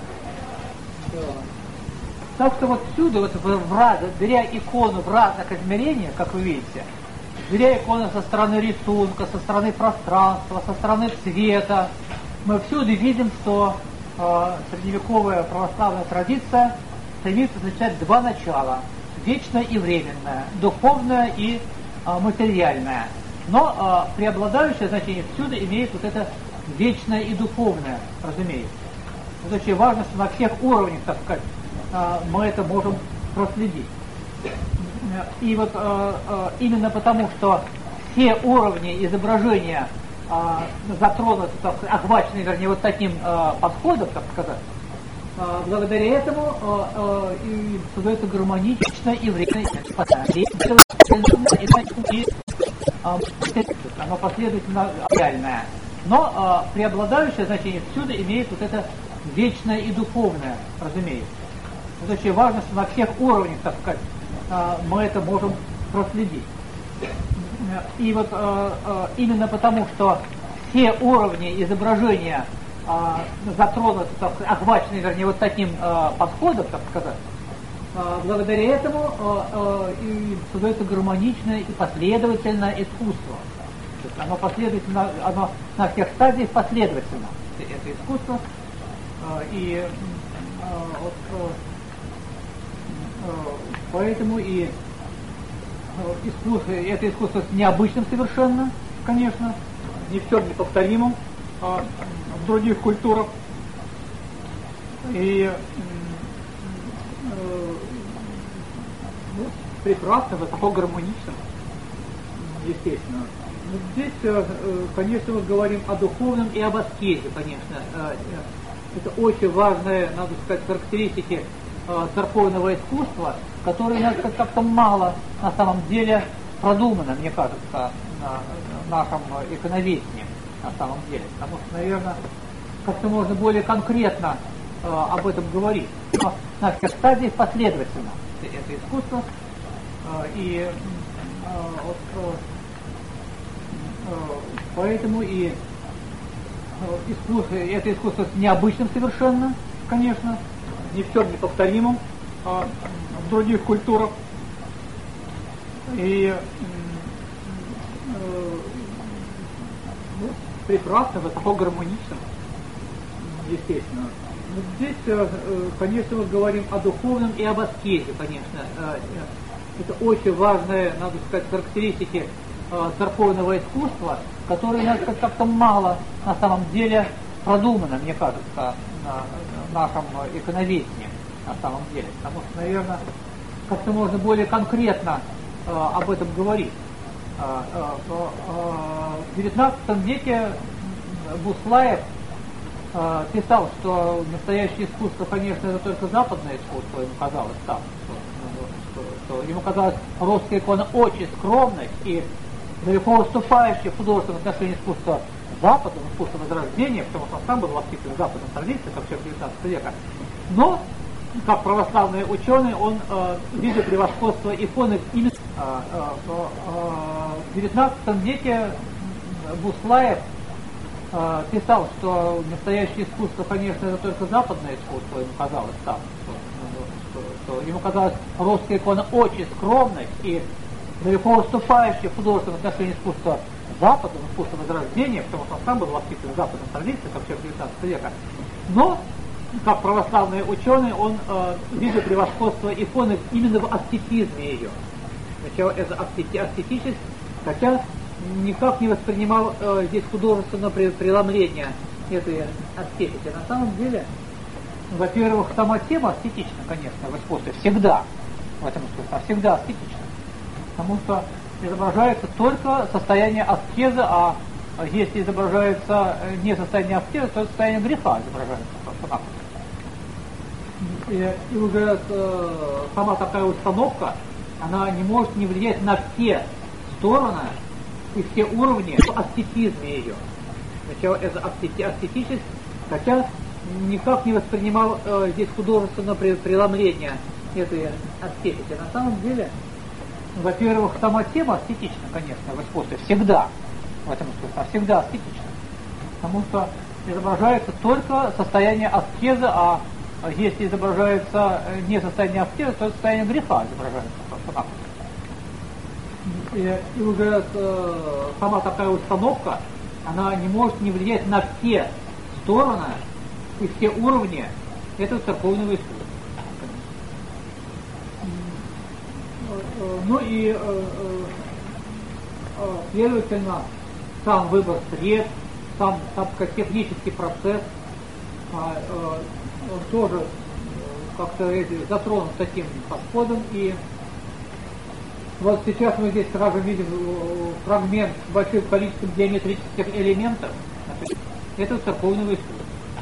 S2: Так что вот всюду, вот в, в раз, беря икону в разных измерениях, как вы видите, беря икону со стороны рисунка, со стороны пространства, со стороны цвета, мы всюду видим, что э, средневековая православная традиция стремится изучать два начала: вечное и временное, духовное и э, материальное. Но э, преобладающее значение всюду имеет вот это вечное и духовное, разумеется. Это очень важно, что на всех уровнях, так сказать, э, мы это можем проследить. И вот э, э, именно потому, что все уровни изображения э, затронуты, так сказать, охвачены, вернее, вот таким э, подходом, так сказать, э, благодаря этому э, э, и создается гармоничное и временное и оно последовательно реальное. Но э, преобладающее значение всюду имеет вот это вечное и духовное, разумеется. Это очень важно, что на всех уровнях, так сказать, мы это можем проследить. И вот э, э, именно потому, что все уровни изображения э, затронуты, так сказать, охвачены, вернее, вот таким э, подходом, так сказать, э, благодаря этому э, э, и создается гармоничное и последовательное искусство. То есть оно последовательно, оно на всех стадиях последовательно, это искусство. Э, и э, вот, э, Поэтому и искусство, это искусство необычным совершенно, конечно, не в чем неповторимым а в других культурах. И э, ну, прекрасно, высоко гармонично, естественно. Но здесь, э, конечно, мы говорим о духовном и об аскезе, конечно. Это очень важные, надо сказать, характеристики церковного искусства, которое как-то мало на самом деле продумано, мне кажется, на нашем иконоведении на самом деле. Потому что, наверное, как-то можно более конкретно э, об этом говорить. Но на всех стадиях последовательно это искусство. Э, и э, вот, э, э, поэтому и э, искусство, это искусство необычным совершенно, конечно, не в чем неповторимым а в других культурах. И э, ну, прекрасно, высоко гармонично, естественно. Но здесь, э, конечно, мы говорим о духовном и об аскезе, конечно. Это очень важные, надо сказать, характеристики э, церковного искусства, которые как-то мало на самом деле продумано, мне кажется, на нашем иконоведении на самом деле. Потому что, наверное, как-то можно более конкретно э, об этом говорить. Э, э, э, в девятнадцатом веке Буслаев э, писал, что настоящее искусство, конечно, это только западное искусство, ему казалось так. Что, что, что ему казалось, русская икона очень скромной и далеко уступающая в художественном отношении искусства Западом, искусство Возрождения, потому что он сам был воспитан в западной традиции, как в девятнадцатом веке. Но, как православный ученый, он э, видел превосходство иконы именно э, э, э, в девятнадцатом веке Буслаев э, писал, что настоящее искусство, конечно, это только западное искусство, ему казалось так. Что, что, что ему казалось, русская икона очень скромной и далеко уступающая в художественном отношении искусства Западом, искусство Возрождения, потому что он сам был воспитан в западной традиции, как в девятнадцатом веке. Но, как православный ученый, он э, видел превосходство иконы именно в аскетизме ее. Сначала это аскетический, хотя никак не воспринимал э, здесь художественное преломление этой аскетики. На самом деле, во-первых, сама тема аскетична, конечно, в искусстве, всегда, в этом искусстве, всегда аскетична. Потому что изображается только состояние аскезы, а если изображается не состояние аскезы, то состояние греха изображается просто-напросто. И, и уже э, сама такая установка, она не может не влиять на все стороны и все уровни в аскетизме ее. Сначала это аскетический, хотя никак не воспринимал э, здесь художественное преломление этой аскетики. На самом деле, Во-первых, сама тема аскетична, конечно, в искусстве, всегда, в этом искусстве, всегда аскетична, потому что изображается только состояние аскезы, а если изображается не состояние аскезы, то состояние греха изображается просто-напросто. И, и уже э, сама такая установка, она не может не влиять на все стороны и все уровни этого церковного искусства. Ну и, э, э, следовательно, сам выбор средств, сам, сам как технический процесс, э, э, он тоже как-то затронут таким подходом. И вот сейчас мы здесь сразу видим фрагмент с большим количеством геометрических элементов. Это церковного искусства.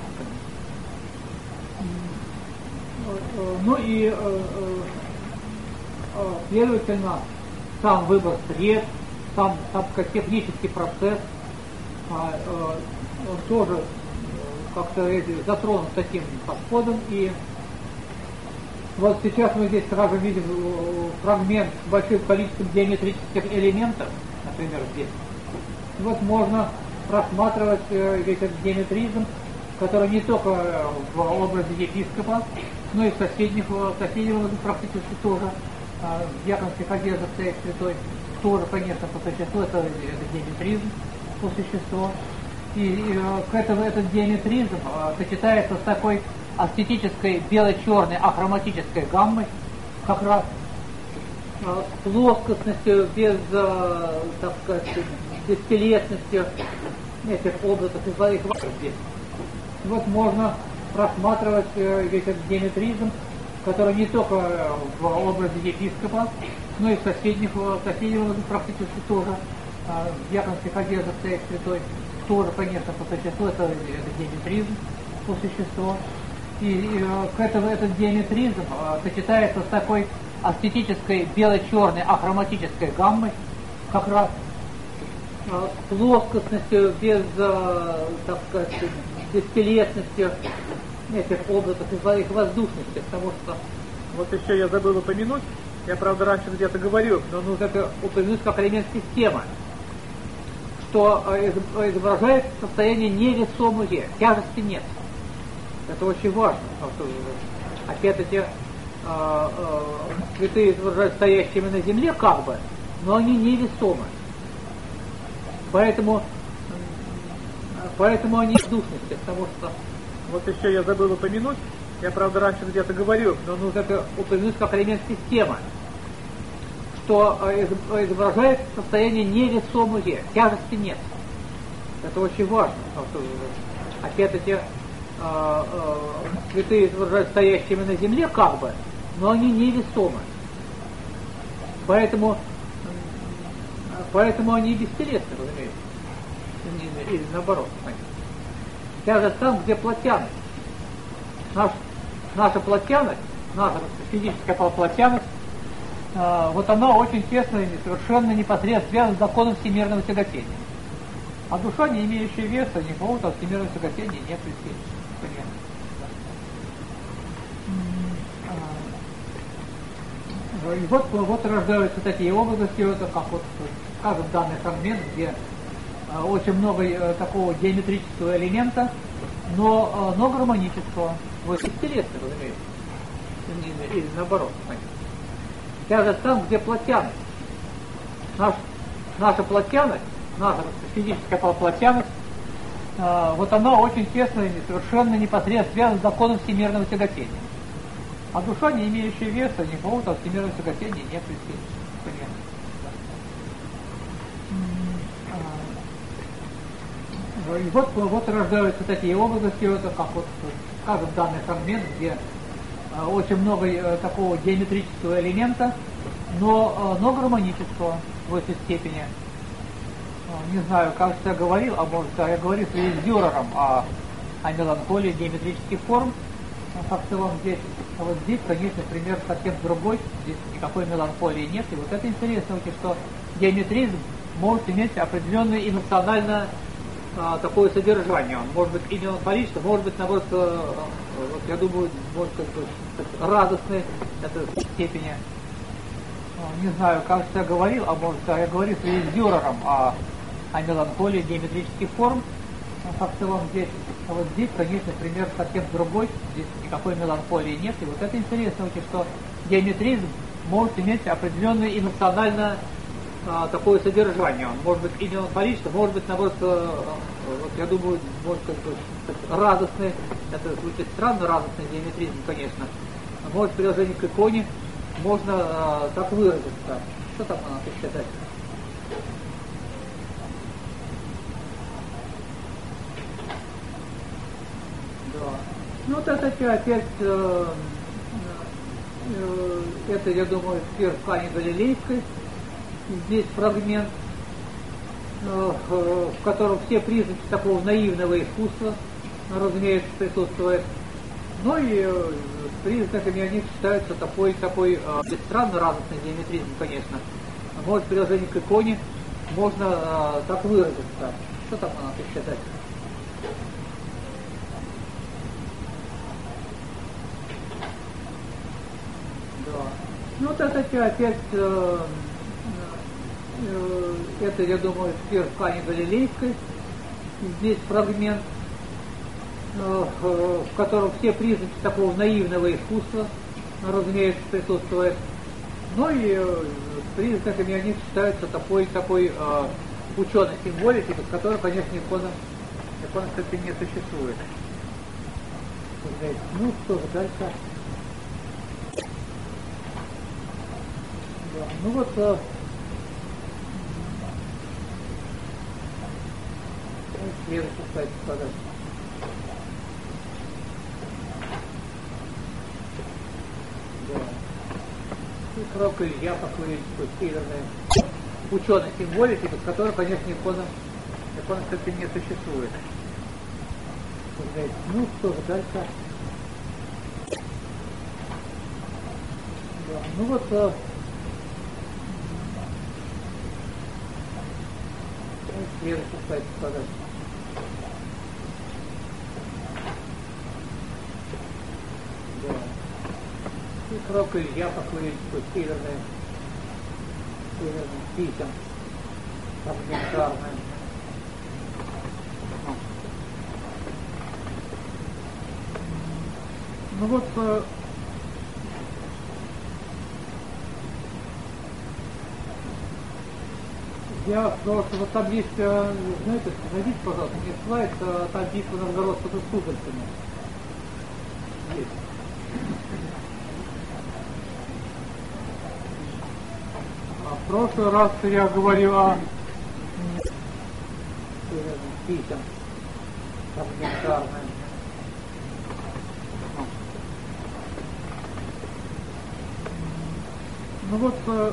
S2: Ну и, следовательно, сам выбор средств, сам, сам как технический процесс, он тоже как-то затронут таким подходом. И вот сейчас мы здесь сразу видим фрагмент с большим количеством геометрических элементов, например, здесь. И вот можно рассматривать весь этот геометризм, который не только в образе епископа, но и в соседних, в соседнем практически тоже, в Дьяконской ходе стоит святой, тоже, конечно, по существу, это, это геометризм по существу. И, и этому, этот геометризм сочетается с такой аскетической бело-черной ахроматической гаммой, как раз с плоскостностью, без, так сказать, бестелесностью этих образов и своих здесь. И вот можно рассматривать весь этот геометризм, который не только в образе епископа, но и в соседних, в соседнем практически тоже, в Дьяконской ходе стоит святой, тоже, конечно, по существу, это, это геометризм по существу. И, и этому, этот геометризм сочетается с такой аскетической бело-черной ахроматической гаммой, как раз с плоскостностью, без, так сказать, бестелесностью этих образов и своих воздушностей, потому что вот еще я забыл упомянуть, я, правда, раньше где-то говорил, но нужно это упомянуть как элемент системы, что изображает состояние невесомое, тяжести нет. Это очень важно, потому что, опять-таки, э, э, святые изображают стоящими на земле, как бы, но они невесомы. Поэтому, поэтому они воздушности, потому что, вот еще я забыл упомянуть, я, правда, раньше где-то говорил, но нужно это упомянуть как элемент системы, что изображает состояние невесомое, тяжести нет. Это очень важно, потому что, опять-таки, э, э, святые изображают стоящими на земле, как бы, но они невесомы. Поэтому, поэтому они бестелесны, разумеется. Или наоборот. Тяжесть там, где плотяность. Наш, наша плотяность, наша физическая плотяность, э, вот она очень тесно и совершенно непосредственно связана с законом всемирного тяготения. А душа, не имеющая веса, никакого всемирного тяготения не преследует. И вот, вот рождаются такие области, это как вот, скажем, данный фрагмент, где э, очень много э, такого геометрического элемента, но, э, но гармонического. Вот бестелесный, разумеется. Или, или наоборот. Тяжесть там, где плотяность. Наш, наша плотяность, наша физическая плотяность, э, вот она очень тесно и совершенно непосредственно связана с законом всемирного тяготения. А душа, не имеющая веса, никакого там всемирного тяготения не преследует. И вот, вот рождаются такие области, это как вот, скажем, данный фрагмент, где очень много такого геометрического элемента, но, но гармонического в этой степени. Не знаю, кажется, я говорил, а может, я говорил с Дюрером о, о меланхолии геометрических форм. Как в целом здесь, а вот здесь, конечно, пример совсем другой, здесь никакой меланхолии нет. И вот это интересно, что геометризм может иметь определенное эмоциональное а, такое содержание. Он может быть и меланхоличным, может быть, наоборот, а, вот, я думаю, может быть, радостной этой степени. Не знаю, кажется, я говорил, а может, я говорил с Дюрером о, о меланхолии геометрических форм. А в целом здесь, а вот здесь, конечно, пример совсем другой. Здесь никакой меланхолии нет. И вот это интересно, что геометризм может иметь определенное эмоциональное а, такое содержание. Он может быть и меланхоличным, может быть, наоборот, а, вот, я думаю, может быть радостный. Это звучит странно, радостный геометризм, конечно. Может, в приложении к иконе можно а, так выразиться. Что там у нас еще дальше? Да. Ну вот это опять, э, э, это, я думаю, сфера ткани Галилейской. Здесь фрагмент, э, э, в котором все признаки такого наивного искусства, разумеется, присутствуют. Ну и э, признаками они считаются такой, такой э, странно радостный геометризм, конечно. Может, в приложении к иконе можно э, так выразиться. Что там у нас еще дальше? Да. Ну вот это опять, э, э, это, я думаю, сфера ткани Галилейской. Здесь фрагмент, в котором все признаки такого наивного искусства, разумеется, присутствуют. Ну и признаками они считаются такой, такой э, ученой символики, без которой, конечно, икона, икона, кстати, не существует. Ну что же, дальше. Да, ну вот, э, следующий слайд подальше. Срок Илья покурить, северная ученой символики, без которой, конечно, икона, икона, кстати, не существует. Ну что же, дальше. Да, ну вот, э, следующий слайд подальше. Да. Срок Илья покурить, северная, северная писем, фрагментарная. Ну вот, э, я сказал, что вот там есть, э, знаете, найдите, пожалуйста, мне слайд, э, там битва новгородцев с суздальцами. Есть. В прошлый раз я говорил о писем фрагментарная. Ну вот, э,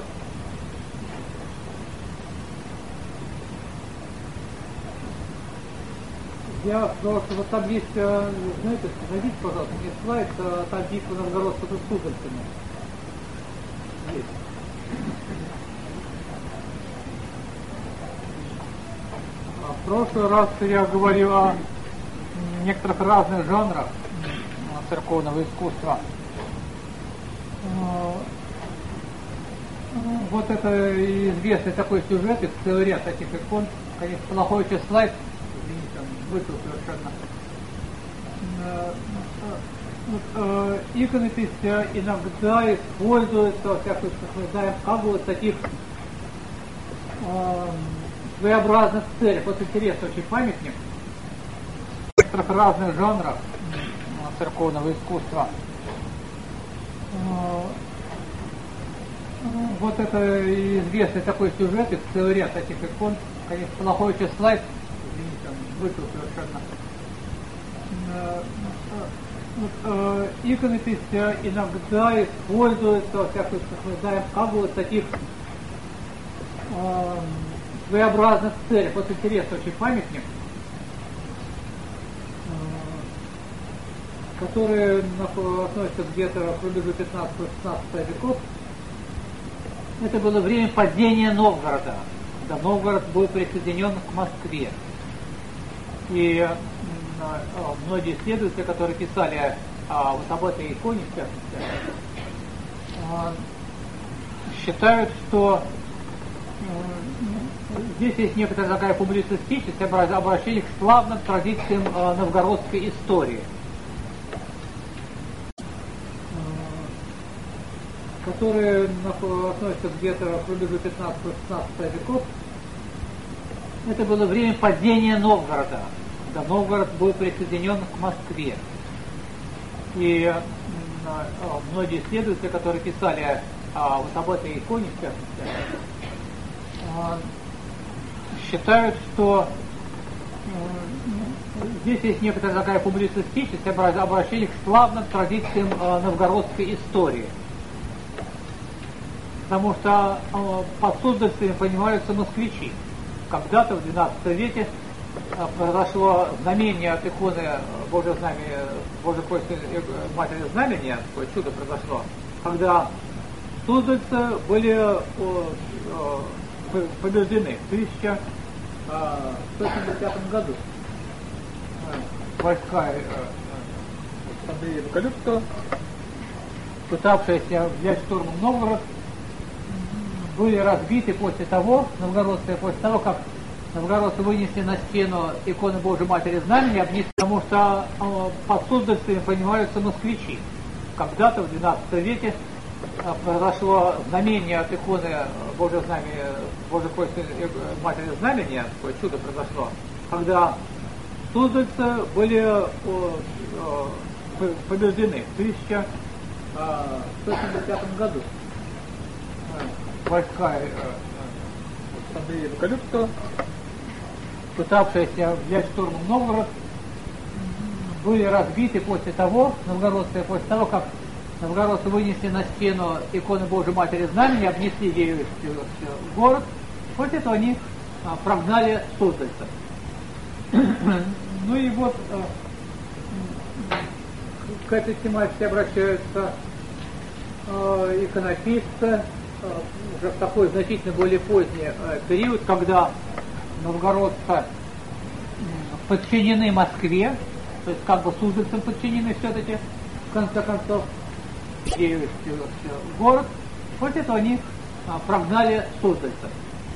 S2: я сказал, что вот там есть, э, знаете, найдите, пожалуйста, мне слайд, э, там битва новгородцев с суздальцами. Есть. В прошлый раз я говорил о некоторых разных жанрах церковного искусства. Вот это известный такой сюжет, и целый ряд таких икон. Конечно, плохой очень слайд, извините, он вышел совершенно. Иконопись иногда используется, во всяком случае, мы знаем, как бы вот таких своеобразных целях. Вот интересный очень памятник в некоторых разных жанрах церковного искусства. Вот это известный такой сюжет, и целый ряд таких икон. Конечно, плохой очень слайд, извините, он вышел совершенно. Иконопись иногда используется, во всяком случае, мы знаем, как бы вот таких своеобразных целях. Вот интересный очень памятник, который относится где-то к рубежу пятнадцатого-шестнадцатого веков. Это было время падения Новгорода, когда Новгород был присоединен к Москве. И многие исследователи, которые писали а, вот об этой иконе, в частности, а,
S1: считают, что э, здесь есть некоторая такая публицистическая обращение к славным традициям э, новгородской истории, э, которые относятся где-то к рубежу пятнадцатого-шестнадцатого веков. Это было время падения Новгорода, когда Новгород был присоединен к Москве. И э, многие исследователи, которые писали а, вот об этой иконе, в частности, э, считают, что э, здесь есть некоторая такая публицистическая обращение к славным традициям э, новгородской истории. Потому что э, под Суздальцами понимаются москвичи. Когда-то в двенадцатом веке произошло знамение от иконы Божьего знамения, Божьей Кости Матери Знамения, такое чудо произошло, когда суздальцы были о, о, побеждены в тысяча сто семидесятом году. Войска Андрея Бакалюцкого, пытавшиеся взять штурмом Новгород, были разбиты после того, новгородцы, после того, как новгородцы вынесли на стену иконы Божьей Матери Знамения, обнесли, потому что э, под Суздальцами понимаются москвичи. Когда-то в двенадцатом веке э, произошло знамение от иконы Божьего знамения, Божьей Кости Матери Знамения, такое чудо произошло, когда суздальцы были э, э, побеждены в тысяча сто семидесятом году. Войска э, Андрея Бакалюцкого, пытавшиеся взять штурмом Новгород, были разбиты после того, новгородцы, после того, как новгородцы вынесли на стену иконы Божьей Матери Знамения, обнесли ею в город, после этого они а, прогнали суздальцев. Ну и вот а, к этой тематике обращаются а, иконописцы, уже в такой значительно более поздний э, период, когда новгородцы подчинены Москве, то есть как бы суздальцам подчинены все-таки, в конце концов, ею в город, после этого они а, прогнали суздальцев.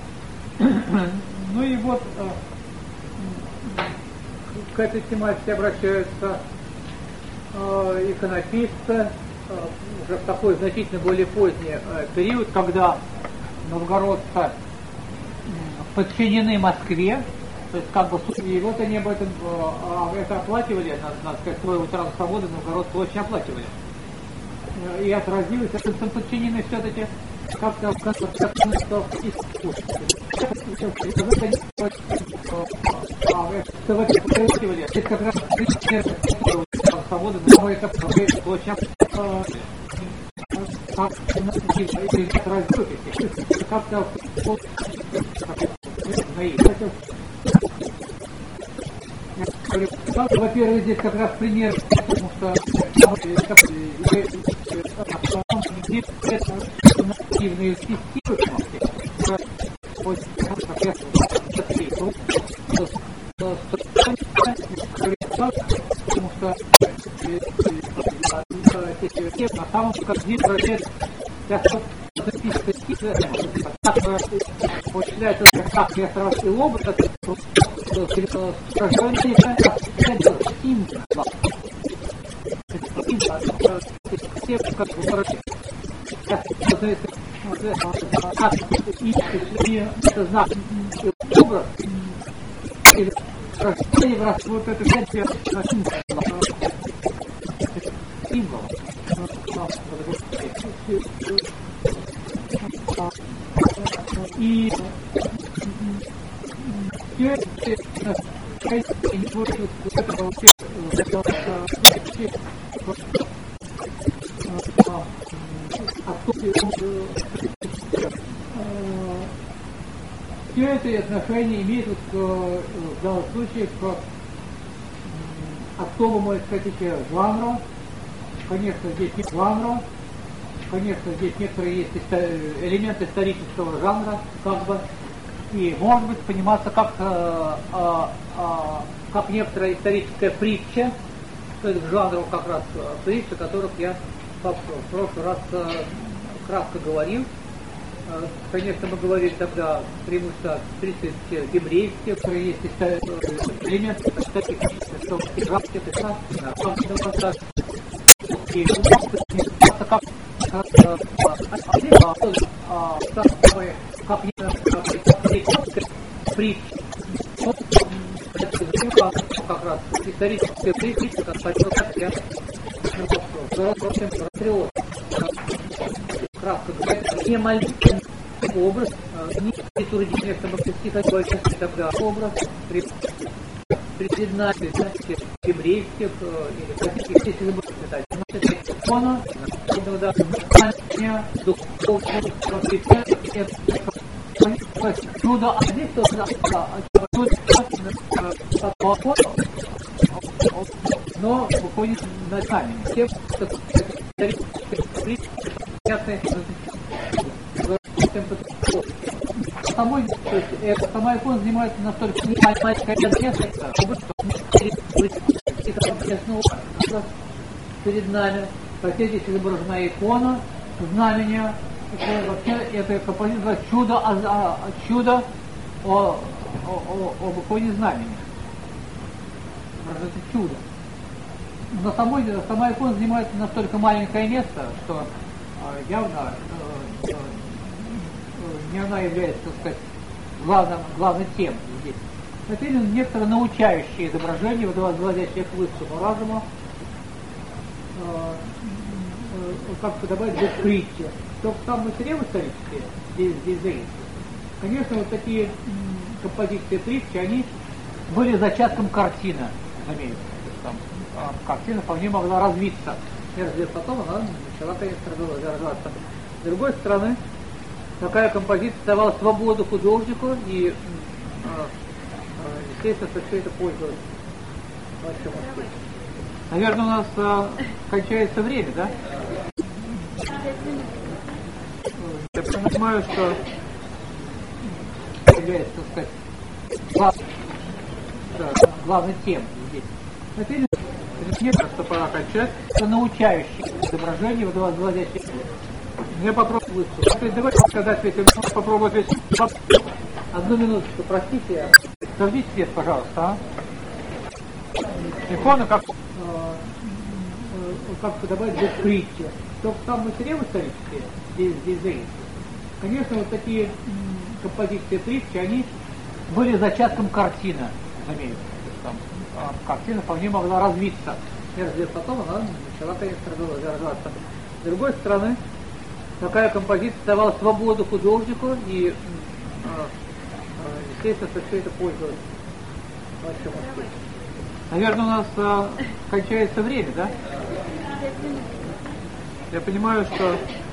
S1: Ну и вот э, к этой тематике обращаются э, иконописцы, уже в такой значительно более поздний э, период, когда новгородцы подчинены Москве, то есть как бы и вот они об этом э, это оплачивали, надо, надо сказать, свою утрату свободы новгородцы очень оплачивали. И отразилось, это подчинены все-таки как-то в конце концов искусству. Это как раз свободы, но это очень как-то во-первых, здесь как раз пример, потому что активные системы, потому что на самом деле проект получается, как я сразу и лоб, это это знак образ или вот это символ. И все все это отношение имеет вот, в данном случае к особому эстетике жанра. Конечно, здесь нет жанра, конечно, здесь некоторые есть элементы исторического жанра, как бы, и может быть пониматься как, а, а, а, как некоторая историческая притча, то есть к жанру как раз притча, о которых я в прошлый раз а, кратко говорил,
S2: Конечно, мы говорили тогда преимущество тридцать еврейских, которые есть элементы, таких, что графики, как раз историческая притча, как пойдет, как я патриот. Кратко говоря, не молитвенный образ, не литургический, чтобы психотический тогда образ при предназначении еврейских или каких-то, если вы будете читать, икона, духовного чудо, а здесь тоже но выходит на камень. Все, что самой, то есть, это, сама икона занимается настолько маленькой конкретной, что перед нами, как здесь изображена икона, знамение, это, вообще это композиция чудо, а, а, чудо о, о, о, об иконе знамения. Это чудо. Но самой, сама икона занимает настолько маленькое место, что э, явно э, э, не она является, так сказать, главным, главной темой здесь. Это именно некоторые научающие изображения, возводящие к высшему разуму, э, э, как подобает быть притче. То сам материал исторический здесь, здесь заявится. Конечно, вот такие м, композиции притчи, они были зачатком картины, разумеется. Картина вполне могла развиться. И потом она начала, конечно, развиваться. С другой стороны, такая композиция давала свободу художнику, и, естественно, что все это пользовалось большим успехом. Наверное, у нас а, кончается время, да? Я понимаю, что является, так сказать, глав... да, главной темой здесь. Это не просто пора кончать. Это научающие изображения, возводящие. Я попробую выступить. Давайте сказать, если попробую ответить. Одну минуточку, простите. Зажгите свет, пожалуйста. А? Икона как, э, как подобает быть притче. То сам материал исторический здесь, здесь заявится. Конечно, вот такие м, композиции притчи, они были зачатком картины, разумеется. Картина вполне могла развиться. И потом она начала, конечно, развиваться. С другой стороны, такая композиция давала свободу художнику, и, естественно, что все это пользовалось большим успехом. Наверное, у нас а, кончается время, да? Я понимаю, что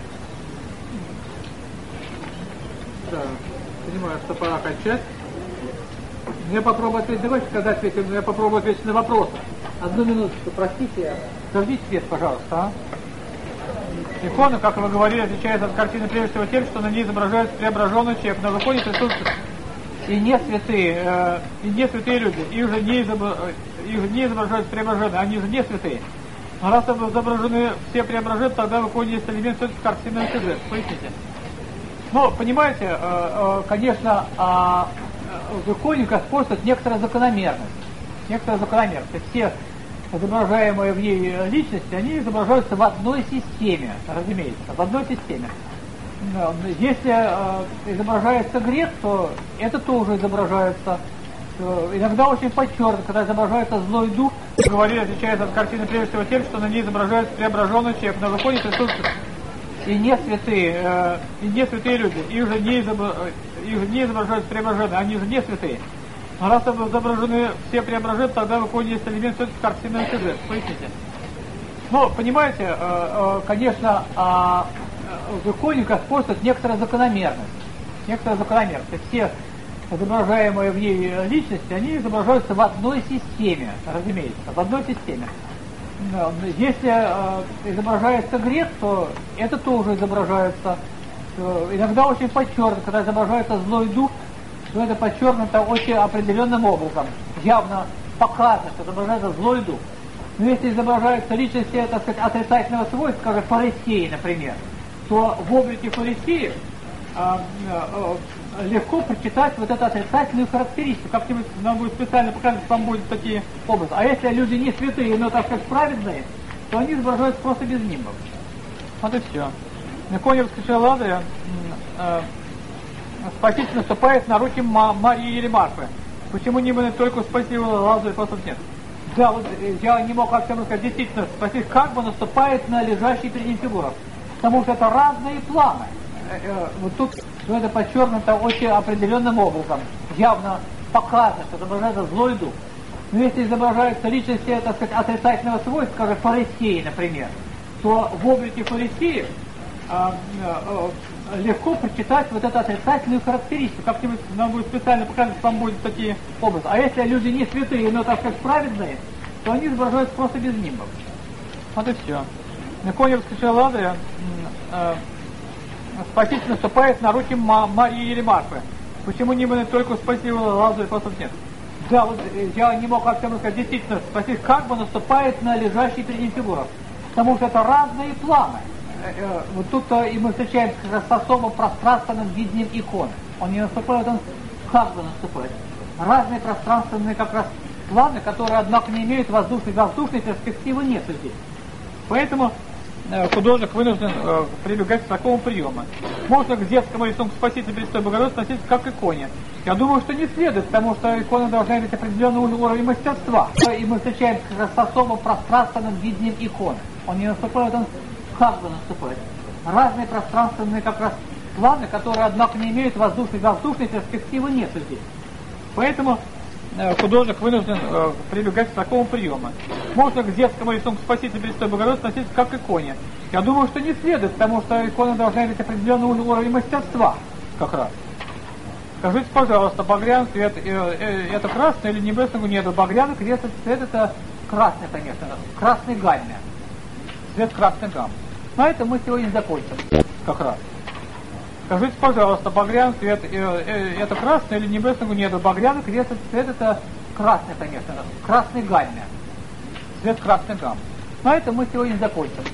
S2: да, понимаю, что пора кончать. Я попробую ответить, давайте, когда ответим, я попробую ответить на вопросы. Одну минуточку, простите, зажгите свет, пожалуйста. А? Икона, как вы говорили, отличается от картины прежде всего тем, что на ней изображается преображенный человек. На выходе присутствуют и не святые, э, и не святые люди, их же не, изобра... их же не изображаются преображенные, они же не святые. Но раз изображены все преображенные, тогда выходит есть элемент все-таки картины сюжет. Поясните. Ну, понимаете, э, э, конечно, э, в иконе господствует некоторая закономерность. Некоторая закономерность. Все изображаемые в ней личности, они изображаются в одной системе, разумеется, в одной системе. Если э, изображается грех, то это тоже изображается. Э, иногда очень подчеркнуто, когда изображается злой дух, говорили, отличается от картины прежде всего тем, что на ней изображается преображенный человек. На выходе присутствуют и не святые, э, и не святые люди, их же не, изобра... их же не изображаются преображенные, они же не святые. Но раз изображены все преображенные, тогда выходит есть элемент все-таки картины сюжет. Поясните. Ну, понимаете, э, э, конечно, э, в иконе господствует некоторая закономерность. Некоторая закономерность. Все изображаемые в ней личности, они изображаются в одной системе, разумеется, в одной системе. Если э, изображается грех, то это тоже изображается. Э, иногда очень подчеркнуто, когда изображается злой дух, то это подчеркнуто очень определенным образом. Явно показано, что изображается злой дух. Но если изображается личности, так сказать, отрицательного свойства, как фарисеи, например, то в облике фарисеев а, а, легко прочитать вот эту отрицательную характеристику. Как-нибудь нам будет специально показывать, там будут такие образы. А если люди не святые, но так как праведные, то они изображаются просто без нимбов. Вот и все. На коне воскрешения Лазаря э, Спаситель наступает на руки Марии или Марфы. Почему не именно только Спаситель Лазаря просто нет? Да, вот я не мог как-то сказать, действительно, Спаситель как бы наступает на лежащие перед ним фигуры. Потому что это разные планы. Э, э, вот тут ну, это подчеркнуто очень определенным образом. Явно показано, что изображается злой дух. Но если изображаются личности, так сказать, отрицательного свойства, как фарисеи, например, то в облике фарисеев а, а, а, легко прочитать вот эту отрицательную характеристику. Как-нибудь нам будет специально показывать, там будут такие образы. А если люди не святые, но так как праведные, то они изображаются просто без нимбов. Вот и все. На коне воскрешения Лазаря а, Спаситель наступает на руки Марии или Марфы. Почему не именно только Спаситель Лазаря просто нет? Да, вот я не мог как-то сказать, действительно, Спаситель как бы наступает на лежащие перед ним фигуры. Потому что это разные планы. Вот тут и мы встречаемся как раз с особым пространственным видением иконы. Он не наступает, он как бы наступает. Разные пространственные как раз планы, которые, однако, не имеют воздушной, воздушной перспективы нет здесь. Поэтому художник вынужден э, прибегать к такому приему. Можно к детскому рисунку Спасителя Престой Богородицы относиться как к иконе. Я думаю, что не следует, потому что икона должна иметь определенный уровень мастерства. И мы встречаемся как раз с особым пространственным видением иконы. Он не наступает, он как бы наступает. Разные пространственные как раз планы, которые, однако, не имеют воздушной, воздушной перспективы нет здесь. Поэтому художник вынужден э, прибегать к такому приему. Можно к детскому рисунку Спасителя Престой Богородицы относиться как к иконе. Я думаю, что не следует, потому что икона должна иметь определенный уровень мастерства как раз. Скажите, пожалуйста, багряный цвет э, э, это красный или небесный? Нет, багряный цвет, цвет это красный, конечно, красный гамме. Цвет красный гамм. На этом мы сегодня закончим как раз. Скажите, пожалуйста, багряный цвет э, э, это красный или небесный? Нет, багряный цвет, цвет это красный, конечно, красный гамме. Цвет красный гамм. На этом мы сегодня закончим.